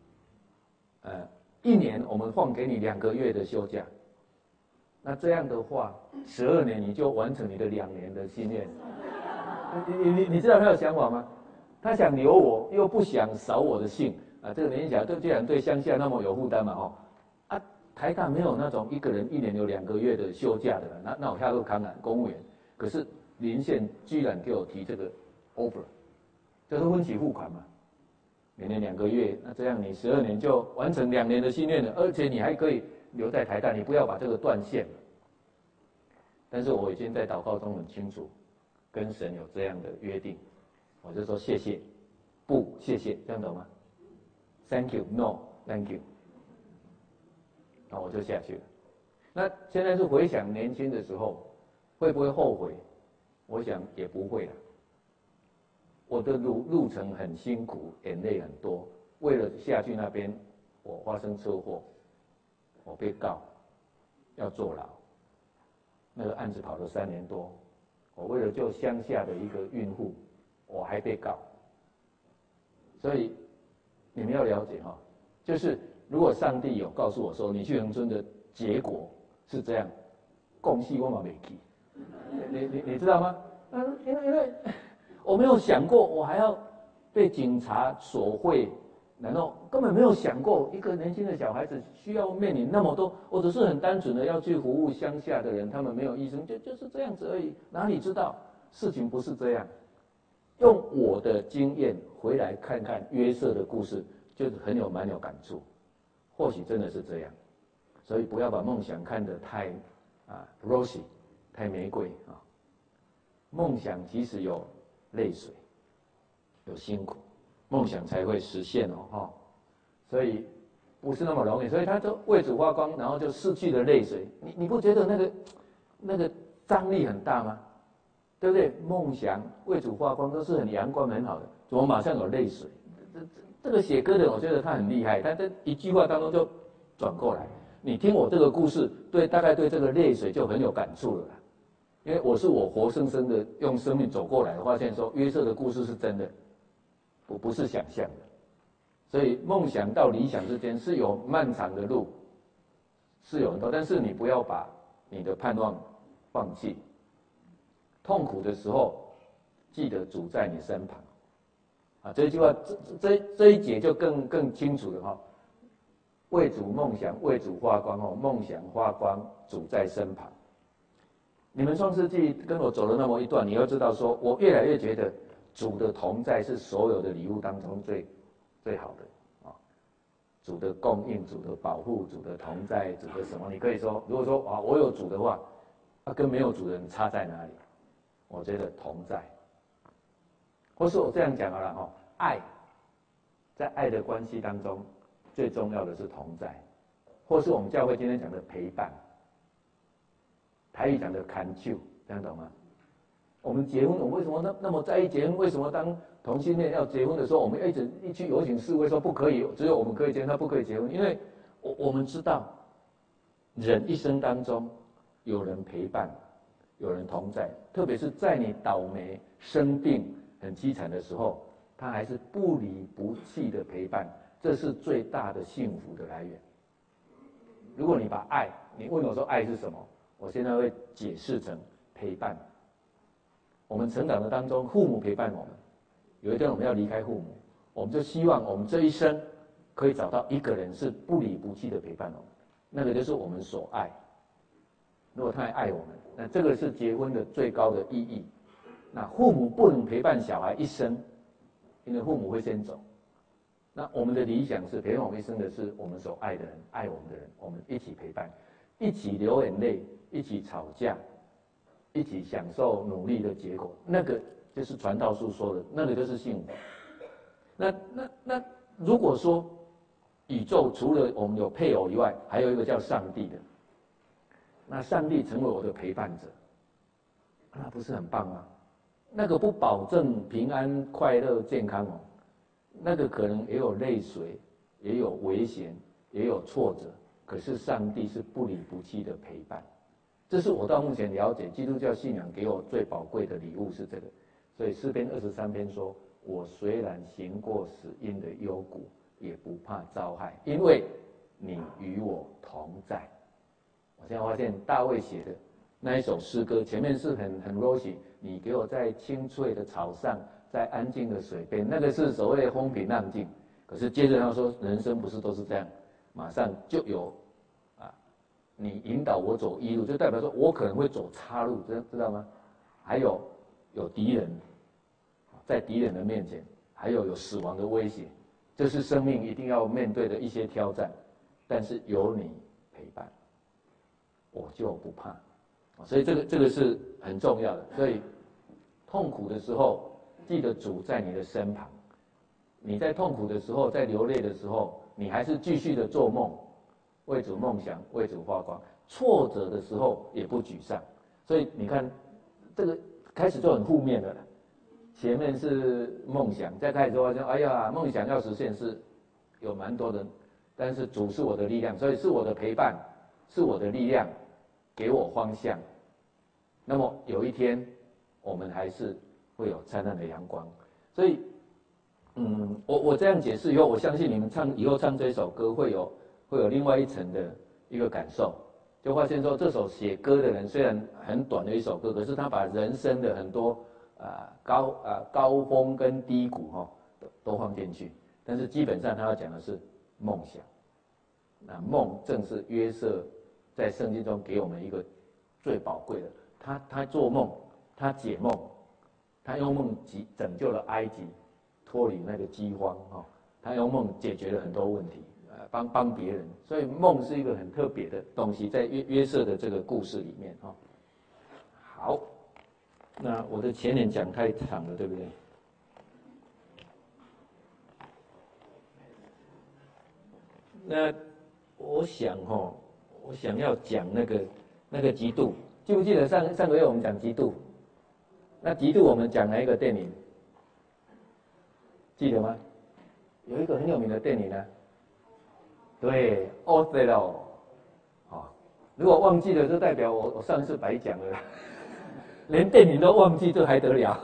？1年我们放给你2个月的休假，那这样的话12年你就完成你的2年的心愿。你知道他有想法吗？他想留我，又不想扫我的兴。这个年轻小孩既然对乡下那么有负担嘛，台大没有那种1个人1年有2个月的休假的，那我下路看看公务员。可是林宪居然给我提这个 offer， 就是分期付款嘛，每年2个月，那这样你12年就完成2年的心愿了，而且你还可以留在台大，你不要把这个断线了。但是我已经在祷告中很清楚，跟神有这样的约定，我就说谢谢，不谢谢，这样懂吗？Thank you, no, thank you。那我就下去了。那现在是回想年轻的时候，会不会后悔？我想也不会了。我的路程很辛苦，眼泪很多。为了下去那边，我发生车祸，我被告，要坐牢。那个案子跑了3年多，我为了救乡下的一个孕妇，我还被告。所以你们要了解就是如果上帝有告诉我说你去恒春的结果是这样，恭喜我嘛没去，你知道吗？因为我没有想过我还要被警察索贿，然后根本没有想过一个年轻的小孩子需要面临那么多，我只是很单纯的要去服务乡下的人，他们没有医生，就是这样子而已，哪里知道事情不是这样。用我的经验回来看看约瑟的故事，就蛮有感触。或许真的是这样，所以不要把梦想看得太rosy， 太玫瑰梦想即使有泪水，有辛苦，梦想才会实现所以不是那么容易。所以他就为主发光，然后就失去了泪水。你不觉得那个张力很大吗？ 对不对？梦想为主发光都是很阳光很好的，怎么马上有泪水？这个写歌的人，我觉得他很厉害，他这一句话当中就转过来。你听我这个故事，大概对这个泪水就很有感触了啦。因为我活生生的用生命走过来，发现说约瑟的故事是真的，不是想象的。所以梦想到理想之间是有漫长的路，是有很多，但是你不要把你的盼望放弃。痛苦的时候，记得主在你身旁。啊，这句话，这一节就更清楚了哈。为主梦想，为主发光哦，梦想发光，主在身旁。你们创世纪跟我走了那么一段，你要知道说，我越来越觉得主的同在是所有的礼物当中最好的啊。主的供应，主的保护，主的同在，主的什么？你可以说，如果说啊，我有主的话，跟没有主的人差在哪里？我觉得同在。或是我这样讲好了哈，爱，在爱的关系当中，最重要的是同在，或是我们教会今天讲的陪伴。台语讲的看手，这样懂吗？我们结婚，我们为什么那么在意结婚？为什么当同性恋要结婚的时候，我们一去游行示威说不可以，只有我们可以结婚，他不可以结婚？因为我们知道，人一生当中有人陪伴，有人同在，特别是在你倒霉、生病、很凄惨的时候，他还是不离不弃的陪伴，这是最大的幸福的来源。如果你把爱，你问我说爱是什么？我现在会解释成陪伴。我们成长的当中，父母陪伴我们，有一天我们要离开父母，我们就希望我们这一生可以找到一个人是不离不弃的陪伴我们，那个就是我们所爱。如果他还爱我们，那这个是结婚的最高的意义。那父母不能陪伴小孩一生，因为父母会先走。那我们的理想是陪伴我们一生的是我们所爱的人，爱我们的人，我们一起陪伴，一起流眼泪，一起吵架，一起享受努力的结果，那个就是传道书说的，那个就是幸福。那如果说宇宙除了我们有配偶以外，还有一个叫上帝的，那上帝成为我的陪伴者，那不是很棒吗？那个不保证平安、快乐、健康哦，那个可能也有泪水，也有危险，也有挫折。可是上帝是不离不弃的陪伴，这是我到目前了解基督教信仰给我最宝贵的礼物是这个。所以诗篇23篇说：“我虽然行过死荫的幽谷，也不怕遭害，因为你与我同在。”我现在发现大卫写的那一首诗歌，前面是很 rosy， 你给我在青翠的草上，在安静的水边，那个是所谓风平浪静。可是接着他说，人生不是都是这样，马上就有你引导我走一路，就代表说我可能会走岔路，知道吗？还有敌人，在敌人的面前，还有死亡的威胁，这是生命一定要面对的一些挑战。但是有你陪伴，我就不怕。所以这个是很重要的。所以痛苦的时候，记得主在你的身旁。你在痛苦的时候，在流泪的时候，你还是继续的做梦。为主梦想，为主发光。挫折的时候也不沮丧，所以你看，这个开始就很负面的了。前面是梦想，再开始就发现，哎呀，梦想要实现是有蛮多人，但是主是我的力量，所以是我的陪伴，是我的力量，给我方向。那么有一天，我们还是会有灿烂的阳光。所以，我这样解释以后，我相信你们以后唱这一首歌会有另外一层的一个感受，就发现说这首写歌的人虽然很短的一首歌，可是他把人生的很多高峰跟低谷都放进去，但是基本上他要讲的是梦想。那梦正是约瑟在圣经中给我们一个最宝贵的，他做梦，他解梦，他用梦拯救了埃及，脱离那个饥荒他用梦解决了很多问题。帮别人，所以梦是一个很特别的东西，在约瑟的这个故事里面好，那我的前言讲太长了，对不对？那我想要讲那个嫉妒，记不记得上个月我们讲嫉妒？ 那嫉妒我们讲哪一个电影？记得吗？有一个很有名的电影呢，对，奥赛罗。好，如果忘记了，就代表我上次白讲了，连电影都忘记，这还得了？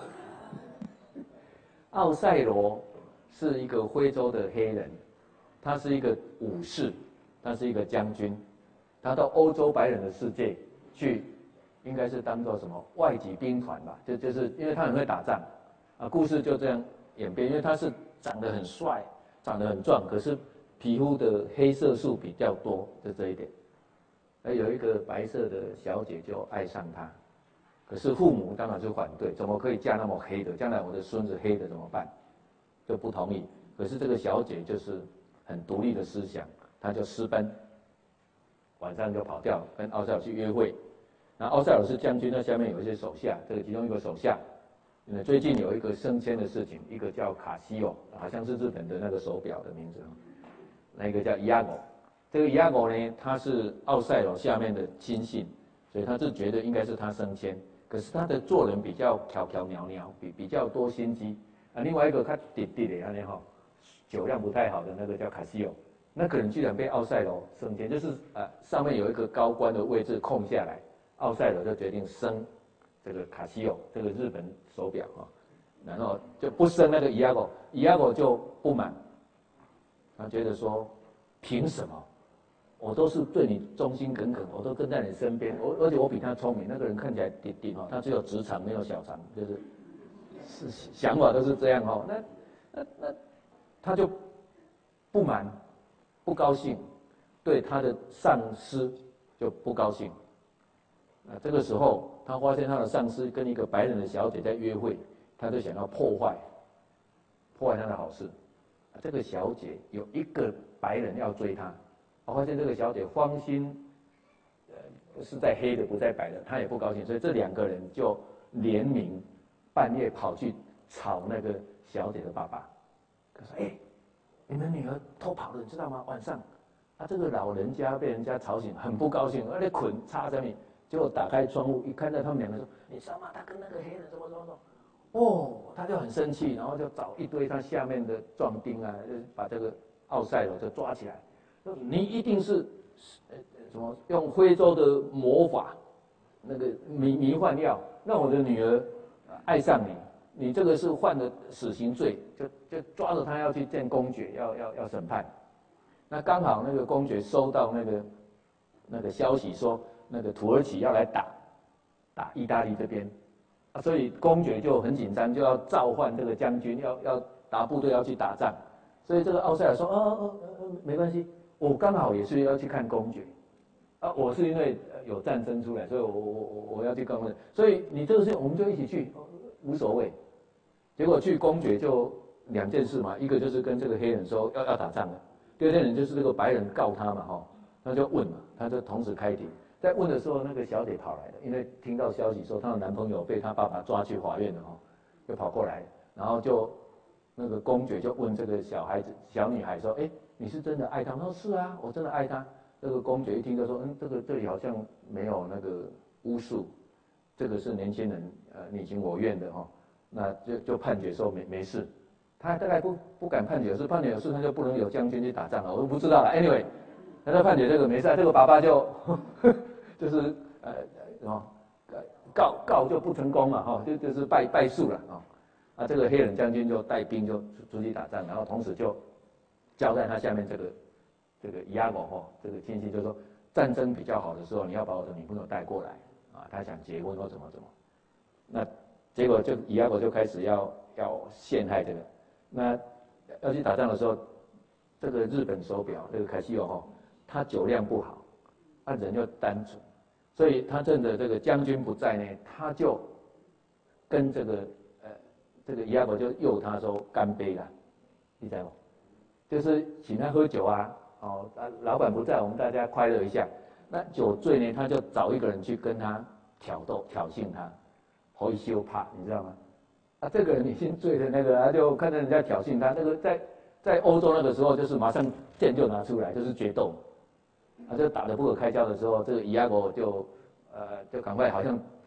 奥赛罗是一个非洲的黑人，他是一个武士，他是一个将军，他到欧洲白人的世界去，应该是当做什么外籍兵团吧？就是因为他很会打仗啊，故事就这样演变。因为他是长得很帅，长得很壮，可是皮肤的黑色素比较多，就这一点。而有一个白色的小姐就爱上他，可是父母当然就反对，怎么可以嫁那么黑的？将来我的孙子黑的怎么办？就不同意。可是这个小姐就是很独立的思想，她就私奔，晚上就跑掉，跟奥赛罗去约会。那奥赛罗是将军，那下面有一些手下，这个其中一个手下，最近有一个升迁的事情，一个叫卡西欧，好像是日本的那个手表的名字，那个叫伊亚狗。这个伊亚狗呢，他是奥赛罗下面的亲信，所以他是觉得应该是他升迁。可是他的做人比较裊裊袅袅，比较多心机啊。另外一个他弟弟的安尼哈，酒量不太好的那个叫卡西欧，那个人居然被奥赛罗升迁，就是上面有一个高官的位置空下来，奥赛罗就决定升这个卡西欧这个日本手表哈，然后就不升那个伊亚狗，伊亚狗就不满，他觉得说凭什么？我都是对你忠心耿耿，我都跟在你身边，而且我比他聪明。那个人看起来顶顶哦，他只有直肠没有小肠，就是想法都是这样哦。那他就不满，不高兴，对他的上司就不高兴。这个时候他发现他的上司跟一个白人的小姐在约会，他就想要破坏他的好事。这个小姐有一个白人要追她。我发现这个小姐芳心，是在黑的不在白的，她也不高兴，所以这两个人就联名，半夜跑去吵那个小姐的爸爸。他说：“你们女儿偷跑了，你知道吗？晚上，这个老人家被人家吵醒，很不高兴，而且捆插上面，结果打开窗户一看到他们两个说，你知道吗？他跟那个黑人怎么。”他就很生气，然后就找一堆他下面的壮丁啊，就把这个奥赛罗就抓起来。你一定是什么用非洲的魔法，那个迷幻药，让我的女儿爱上你，你这个是犯了死刑罪，就抓着他要去见公爵，要审判。那刚好那个公爵收到那个消息说，那个土耳其要来打意大利这边，所以公爵就很紧张，就要召唤这个将军，要打部队要去打仗。所以这个奥赛尔说，没关系。我刚好也是要去看公爵，我是因为有战争出来，所以我要去看公爵，所以你这个事我们就一起去，无所谓。结果去公爵就两件事嘛，一个就是跟这个黑人说要打仗了，第二件事就是这个白人告他嘛哈，他就问嘛，他就同时开庭，在问的时候那个小姐跑来了，因为听到消息说她的男朋友被她爸爸抓去法院了哈，就跑过来，然后就那个公爵就问这个小女孩说，你是真的爱他？他说是啊，我真的爱他。这个公爵一听就说，这里好像没有那个巫术，这个是年轻人你情我愿的哈，那就判决说没事。他大概不敢判决有事，判决有事他就不能有将军去打仗了，我都不知道了。Anyway， 他在判决这个没事，这个爸爸就是什么告就不成功嘛哈，就是败诉了啊。这个黑人将军就带兵就出去打仗，然后同时就交代他下面这个伊亚狗这个亲戚就说，战争比较好的时候，你要把我的女朋友带过来啊，他想结婚或怎么，那结果就伊亚狗就开始要陷害这个，那要去打仗的时候，这个日本手表这个卡西欧他酒量不好，人又单纯，所以他趁着这个将军不在呢，他就跟这个伊亚狗就诱他说干杯啦，你知道吗？就是请他喝酒啊，老板不在，我们大家快乐一下。那酒醉呢，他就找一个人去跟他挑衅他，害羞怕，你知道吗？这个人已经醉的那个，他就看到人家挑衅他，那个在欧洲那个时候，就是马上剑就拿出来，就是决斗，就打得不可开交的时候，这个伊亚狗就赶快好像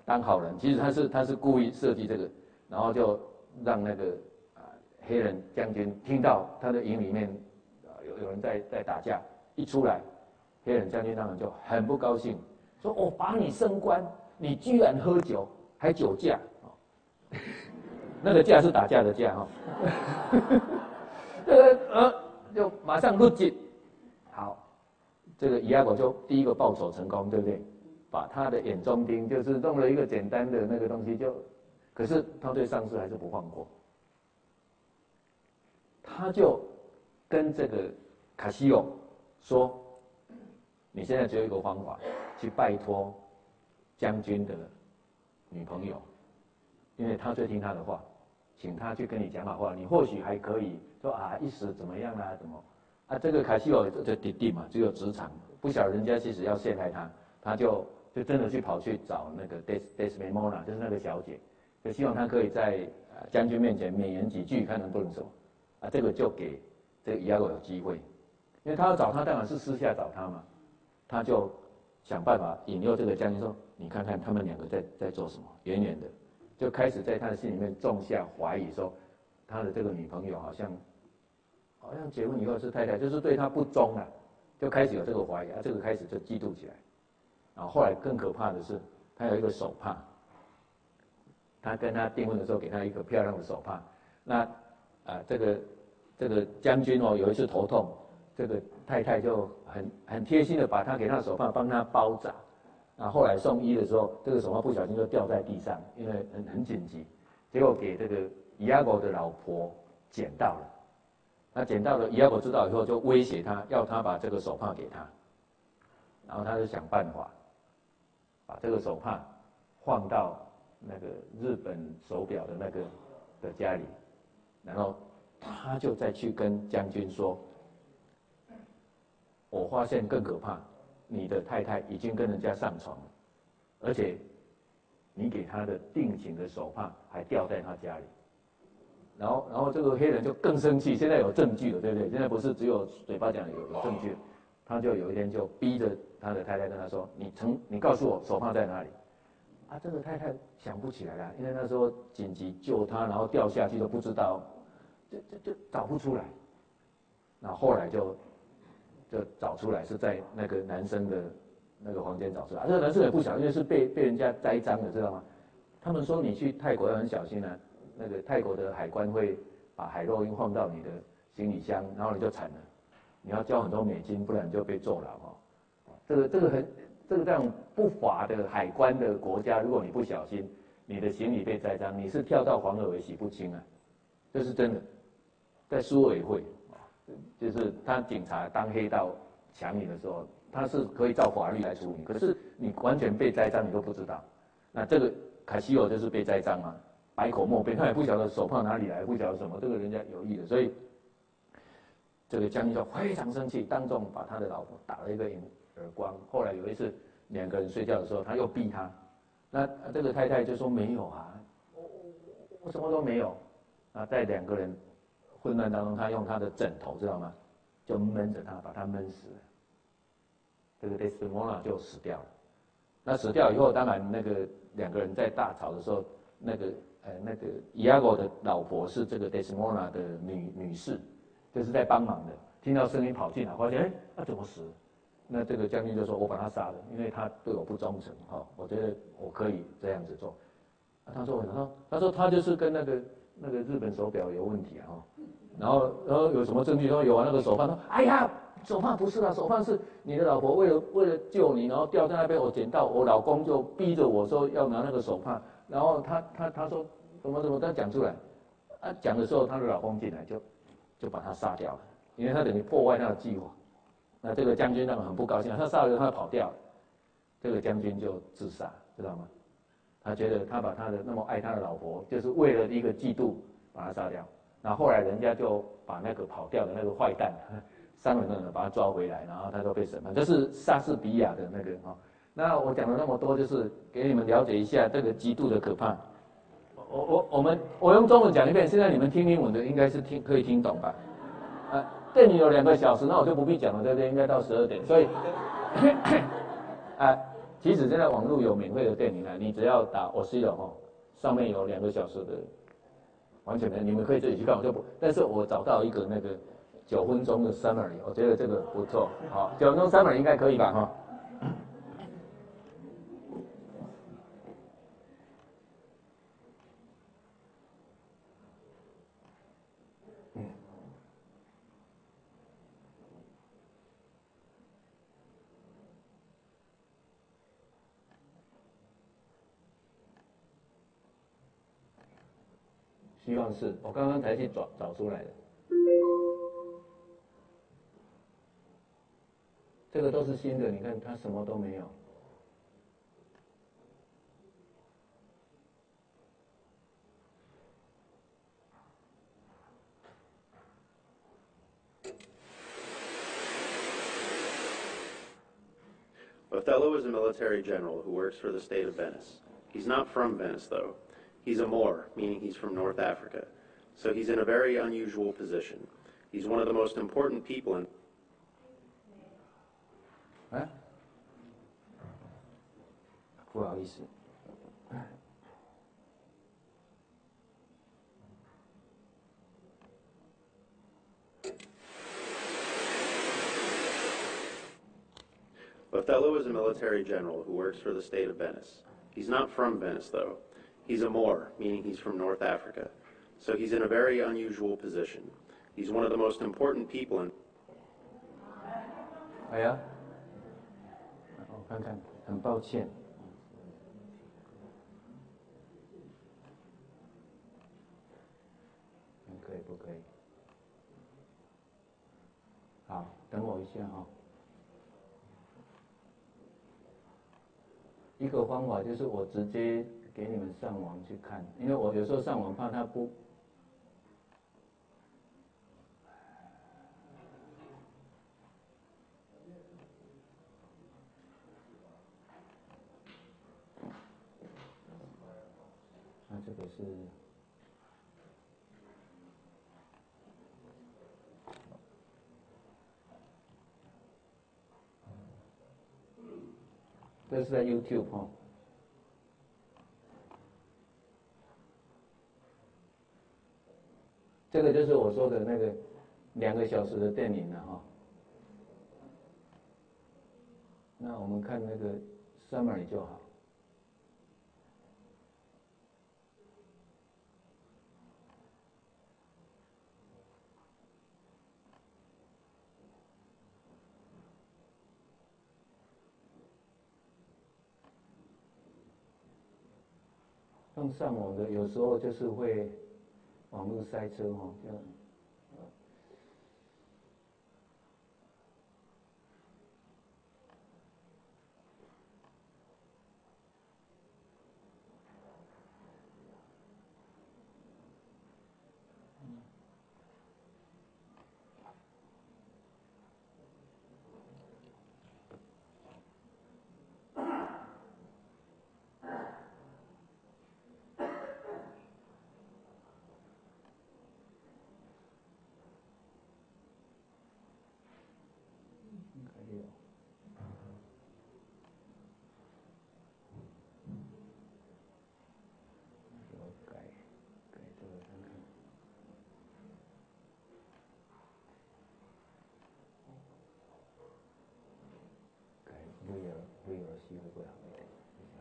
当好人，其实他是故意设计这个，然后就让那个黑人将军听到他的营里面有人在打架，一出来，黑人将军当然就很不高兴，说我把你升官，你居然喝酒还酒驾，那个架是打架的架哈，就马上入籍，好，这个伊亚狗就第一个报仇成功，对不对？把他的眼中钉，就是弄了一个简单的那个东西可是他对上司还是不放过，他就跟这个卡西欧说，你现在只有一个方法，去拜托将军的女朋友，因为他最听他的话，请他去跟你讲好话，你或许还可以说一时怎么样啊，怎么这个卡西欧这弟弟嘛，只有职场，不晓得人家其实要陷害他，他就真的跑去找那个 Desdemona， 就是那个小姐，就希望他可以在将军面前美言几句，看能不能什么这个就给这个伊亚狗有机会，因为他要找他当然是私下找他嘛，他就想办法引诱这个将军说，你看看他们两个在做什么，远远的就开始在他的心里面种下怀疑，说他的这个女朋友好像结婚以后是太太，就是对他不忠啊，就开始有这个怀疑这个开始就嫉妒起来。然后后来更可怕的是，他有一个手帕，他跟他订婚的时候给他一个漂亮的手帕。那这个将军有一次头痛，这个太太就很贴心的把他给他的手帕帮他包扎。后来送医的时候，这个手帕不小心就掉在地上，因为很紧急，结果给这个伊亚狗的老婆捡到了。那捡到了，伊亚狗知道以后就威胁他，要他把这个手帕给他。然后他就想办法把这个手帕放到那个日本手表的那个的家里，然后他就再去跟将军说，我发现更可怕，你的太太已经跟人家上床了，而且你给她的定情的手帕还掉在她家里。然后这个黑人就更生气，现在有证据了，对不对？现在不是只有嘴巴讲有证据，他就有一天就逼着他的太太跟他说，你告诉我手帕在哪里？这个太太想不起来了，因为那时候紧急救他，然后掉下去都不知道，就找不出来。那后来就找出来是在那个男生的那个房间找出来。这个男生也不小，因为是被人家栽赃的，知道吗？他们说你去泰国要很小心啊，那个泰国的海关会把海洛因放到你的行李箱，然后你就惨了，你要交很多美金，不然你就被坐牢这个这样不法的海关的国家，如果你不小心，你的行李被栽赃，你是跳到黄河为洗不清啊，这是真的。在苏委会，就是他警察当黑道抢你的时候，他是可以照法律来处理，可是你完全被栽赃，你都不知道。那这个卡西欧就是被栽赃嘛，百口莫辩，他也不晓得手帕哪里来，不晓得什么，这个人家有意的，所以这个将军就非常生气，当众把他的老婆打了一个耳光。后来有一次两个人睡觉的时候，他又逼他，那这个太太就说没有啊，我什么都没有。在两个人混乱当中，他用他的枕头，知道吗？就闷着他，把他闷死了。这个 Desdemona 就死掉了。那死掉以后，当然那个两个人在大吵的时候，那个伊亚狗的老婆是这个 Desdemona 的女士，就是在帮忙的，听到声音跑进来，发现他怎么死了？那这个将军就说：“我把他杀了，因为他对我不忠诚，我觉得我可以这样子做。”他说：“他说他就是跟那个日本手表有问题然后有什么证据？说有那个手帕。说哎呀，手帕不是啦，手帕是你的老婆为了救你，然后掉在那边，我捡到，我老公就逼着我说要拿那个手帕，然后他说怎么他讲出来，讲的时候他的老公进来就把他杀掉了，因为他等于破坏他的计划。那这个将军当然很不高兴，他杀了他跑掉了，这个将军就自杀，知道吗？他觉得他把他的那么爱他的老婆，就是为了一个嫉妒把他杀掉。然后后来人家就把那个跑掉的那个坏蛋3人呢把他抓回来，然后他都被审判。这是莎士比亚的那个那我讲了那么多，就是给你们了解一下这个嫉妒的可怕。我用中文讲一遍，现在你们听英文的应该是可以听懂吧？电影有2个小时，那我就不必讲了，对不对？应该到12点，所以即使现在网络有免费的电影啊，你只要打 Osilo 哈，上面有2个小时的，完全的，你们可以自己去看，我就不。但是我找到一个那个9分钟的 summary， 我觉得这个不错，好，9分钟 summary 应该可以吧哈。希望是我刚刚才去找出来的，这个都是新的，你看它什么都没有。 Othello is a military general who works for the state of Venice. He's not from Venice, though. He's a Moor, meaning he's from North Africa. So he's in a very unusual position. He's one of the most important people in... 不好意思。 Othello is a military general who works for the state of Venice. He's not from Venice, though. He's a Moor, meaning he's from North Africa. So he's in a very unusual position. He's one of the most important people in... 哎呀，我看看，很抱歉。可以不可以？好，等我一下哈。一个方法就是我直接给你们上网去看，因为我有时候上网怕它不。那这个是。这是在 YouTube 哈，这个就是我说的那个2个小时的电影了哈。那我们看那个 summary 就好。用上网的有时候就是会网络塞车哈，这样。VLC 会不会好一点？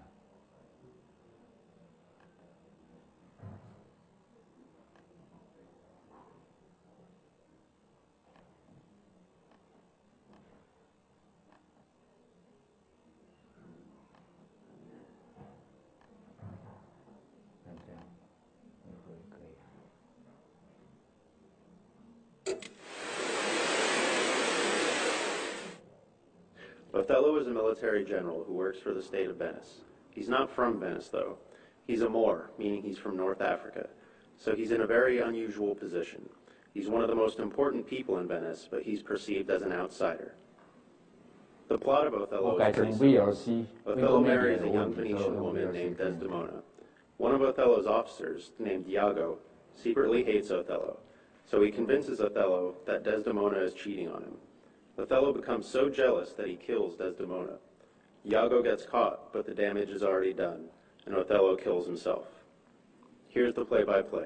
那这样会不会可以？ Othello is a military general who works for the state of Venice. He's not from Venice, though. He's a Moor, meaning he's from North Africa. So he's in a very unusual position. He's one of the most important people in Venice, but he's perceived as an outsider. The plot of Othello is pretty simple. Othello marries a young Venetian woman named Desdemona. One of Othello's officers, named Iago, secretly hates Othello, so he convinces Othello that Desdemona is cheating on him. Othello becomes so jealous that he kills Desdemona. Iago gets caught, but the damage is already done, and Othello kills himself. Here's the play-by-play.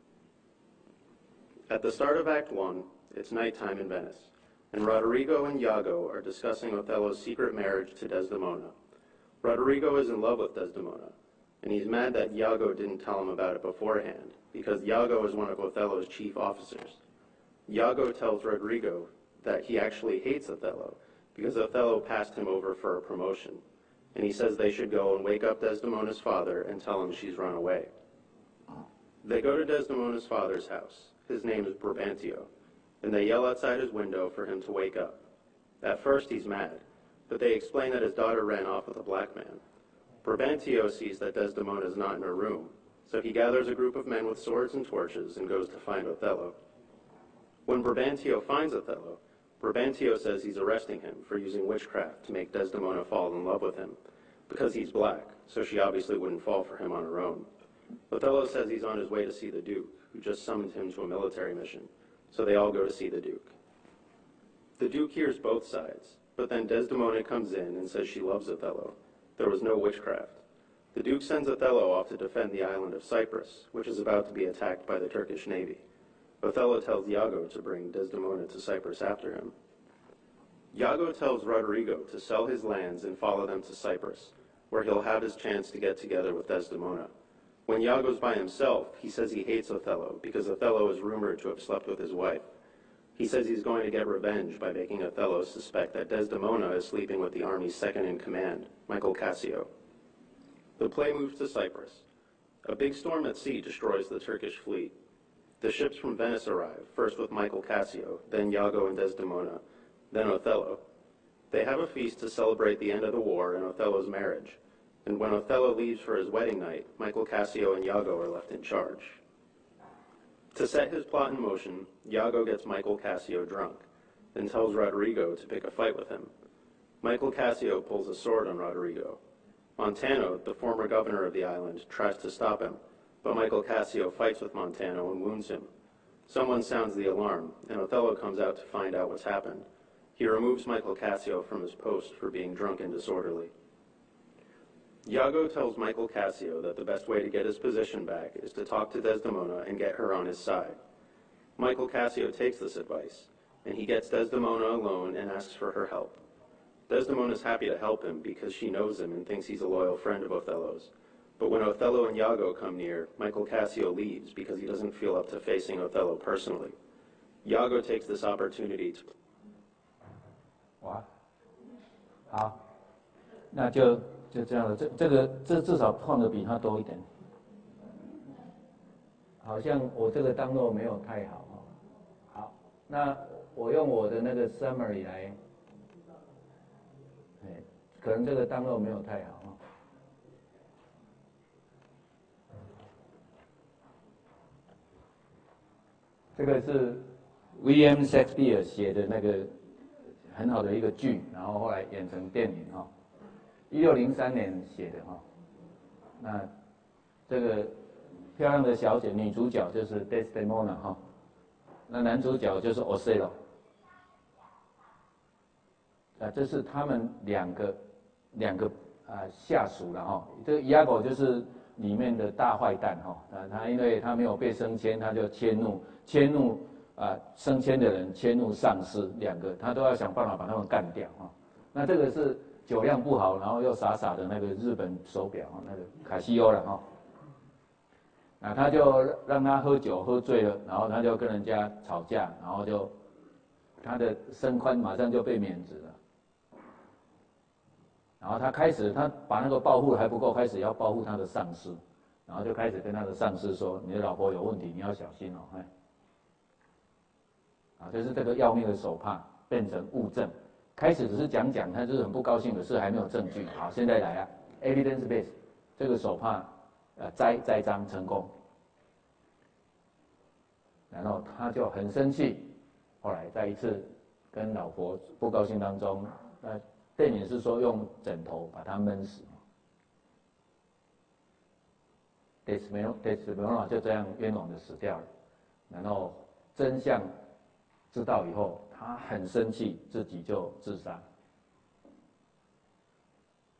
At the start of Act 1, it's nighttime in Venice, and Roderigo and Iago are discussing Othello's secret marriage to Desdemona. Roderigo is in love with Desdemona, and he's mad that Iago didn't tell him about it beforehand, because Iago is one of Othello's chief officers. Iago tells Roderigo that he actually hates Othello, because Othello passed him over for a promotion, and he says they should go and wake up Desdemona's father and tell him she's run away. They go to Desdemona's father's house. His name is Brabantio, and they yell outside his window for him to wake up. At first he's mad, but they explain that his daughter ran off with a black man. Brabantio sees that Desdemona is not in her room, so he gathers a group of men with swords and torches and goes to find Othello. When Brabantio finds Othello, Brabantio says he's arresting him for using witchcraft to make Desdemona fall in love with him, because he's black, so she obviously wouldn't fall for him on her own. Othello says he's on his way to see the Duke, who just summoned him to a military mission, so they all go to see the Duke. The Duke hears both sides, but then Desdemona comes in and says she loves Othello. There was no witchcraft. The Duke sends Othello off to defend the island of Cyprus, which is about to be attacked by the Turkish navy. Othello tells Iago to bring Desdemona to Cyprus after him. Iago tells Roderigo to sell his lands and follow them to Cyprus, where he'll have his chance to get together with Desdemona. When Iago's by himself, he says he hates Othello because Othello is rumored to have slept with his wife. He says he's going to get revenge by making Othello suspect that Desdemona is sleeping with the army's second-in-command, Michael Cassio. The play moves to Cyprus. A big storm at sea destroys the Turkish fleet. The ships from Venice arrive, first with Michael Cassio, then Iago and Desdemona, then Othello. They have a feast to celebrate the end of the war and Othello's marriage. And when Othello leaves for his wedding night, Michael Cassio and Iago are left in charge. To set his plot in motion, Iago gets Michael Cassio drunk, then tells Roderigo to pick a fight with him. Michael Cassio pulls a sword on Roderigo. Montano, the former governor of the island, tries to stop him, but Michael Cassio fights with Montano and wounds him. Someone sounds the alarm, and Othello comes out to find out what's happened. He removes Michael Cassio from his post for being drunk and disorderly. Iago tells Michael Cassio that the best way to get his position back is to talk to Desdemona and get her on his side. Michael Cassio takes this advice, and he gets Desdemona alone and asks for her help. Desdemona's happy to help him because she knows him and thinks he's a loyal friend of Othello's. But when Othello and Iago come near, Michael Cassio leaves because he doesn't feel up to facing Othello personally. Iago takes this opportunity to... 哇，好，那就这样了。这至少放的比他多一点。好像我这个当落没有太好哈。好，那我用我的那个 summary 来，可能这个当落没有太好哈。这个是 William Shakespeare 写的那个很好的一个剧，然后后来演成电影哈，1603年写的哈。那这个漂亮的小姐女主角就是 Desdemona 哈，那男主角就是 Othello。这是他们两个下属了哈。这个 Iago 就是里面的大坏蛋哈，他因为他没有被升迁，他就迁怒升迁的人迁怒上司，两个他都要想办法把他们干掉哈。那这个是酒量不好，然后又傻傻的那个日本手表那个卡西欧了哈。他就让他喝酒喝醉了，然后他就跟人家吵架，然后就他的升官马上就被免职了。然后他把那个报复还不够，开始要报复他的上司，然后就开始跟他的上司说：“你的老婆有问题，你要小心哦。”就是这个要命的手帕变成物证，开始只是讲，他就是很不高兴的事，还没有证据。好，现在来啊 ，evidence base， 这个手帕栽赃成功，然后他就很生气，后来在一次跟老婆不高兴当中，电影是说用枕头把他闷死。Desdemona 就这样冤枉的死掉了，然后真相知道以后，他很生气，自己就自杀。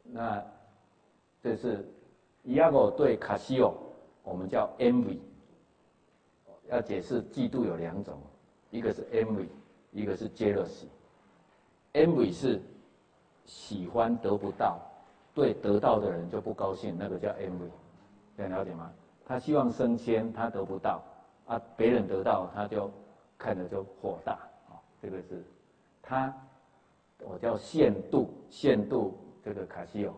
那这是伊亚狗对卡西欧，我们叫 envy。要解释嫉妒有2种，一个是 envy， 一个是 jealousy。envy 是喜欢得不到，对得到的人就不高兴，那个叫 envy， 这样了解吗？他希望升迁，他得不到，啊，别人得到，他就看着就火大，这个是他，我叫羡妒这个卡西欧。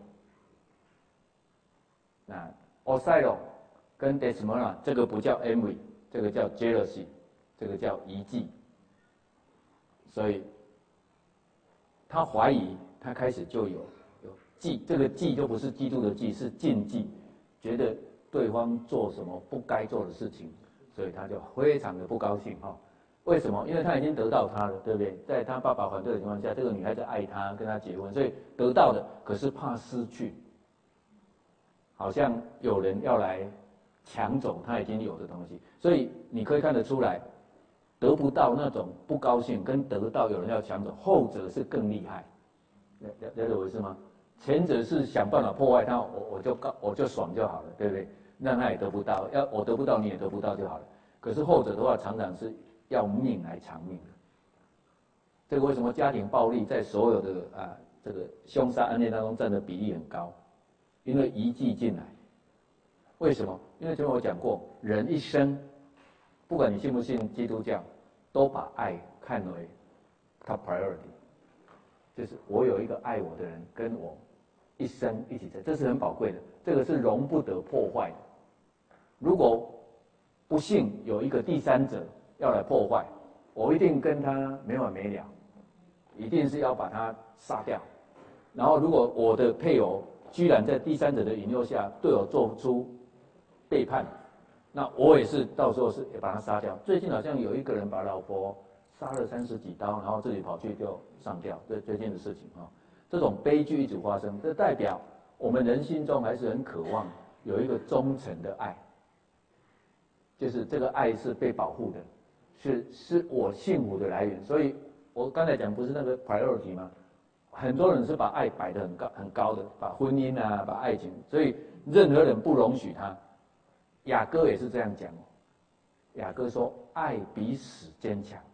那奥赛罗跟 Desmona 这个不叫 envy， 这个叫 jealousy， 这个叫疑忌。所以他怀疑，他开始就有忌，这个忌就不是嫉妒的忌，是禁忌，觉得对方做什么不该做的事情，所以他就非常的不高兴哈。为什么？因为他已经得到他了，对不对？在他爸爸反对的情况下，这个女孩子爱他，跟他结婚，所以得到的，可是怕失去，好像有人要来抢走他已经有的东西，所以你可以看得出来，得不到那种不高兴，跟得到有人要抢走，后者是更厉害。了解我意思吗？前者是想办法破坏他，我就爽就好了，对不对？让他也得不到，我得不到你也得不到就好了。可是后者的话，常常是要命来偿命的。这个为什么家庭暴力在所有的这个凶杀案件当中占的比例很高？因为遗迹进来。为什么？因为前面我讲过，人一生，不管你信不信基督教，都把爱看为 top priority， 就是我有一个爱我的人，跟我一生一起在，这是很宝贵的，这个是容不得破坏的。如果不幸有一个第三者要来破坏，我一定跟他没完没了，一定是要把他杀掉。然后如果我的配偶居然在第三者的引诱下对我做出背叛，那我也是到时候是也把他杀掉。最近好像有一个人把老婆杀了30几刀，然后自己跑去就上吊，这最近的事情啊。这种悲剧一直发生，这代表我们人心中还是很渴望有一个忠诚的爱，就是这个爱是被保护的，是我幸福的来源。所以我刚才讲不是那个 priority 吗？很多人是把爱摆得很高的，把婚姻啊，把爱情，所以任何人不容许他。雅歌也是这样讲，雅歌说爱比死坚强，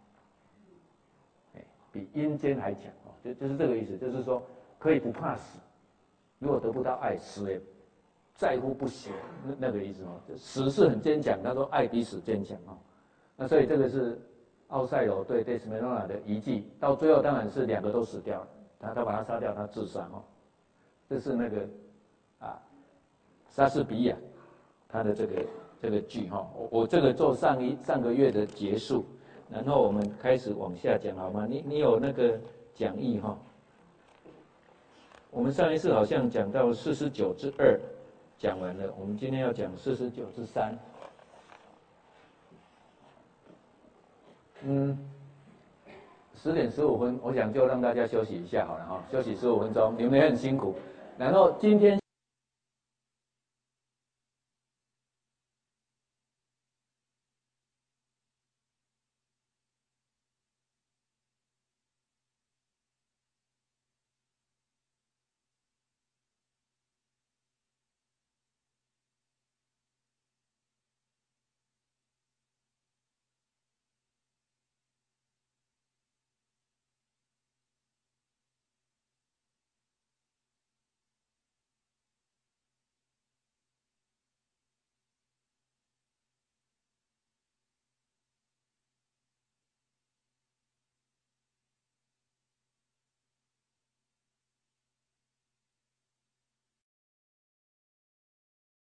比阴间还强，就是这个意思，就是说可以不怕死，如果得不到爱，死也在乎不死，那个意思哦，死是很坚强，他说爱比死坚强哦。那所以这个是奥赛罗对戴斯梅诺娜的遗迹，到最后当然是2个都死掉了，他把他杀掉，他自杀哦。这是那个莎士比亚他的这个剧哈，我这个做上个月的结束，然后我们开始往下讲好吗？你有那个讲义哈？我们上一次好像讲到49之2讲完了，我们今天要讲49之3。10点15分，我想就让大家休息一下好了哈，休息15分钟，你们也很辛苦。然后今天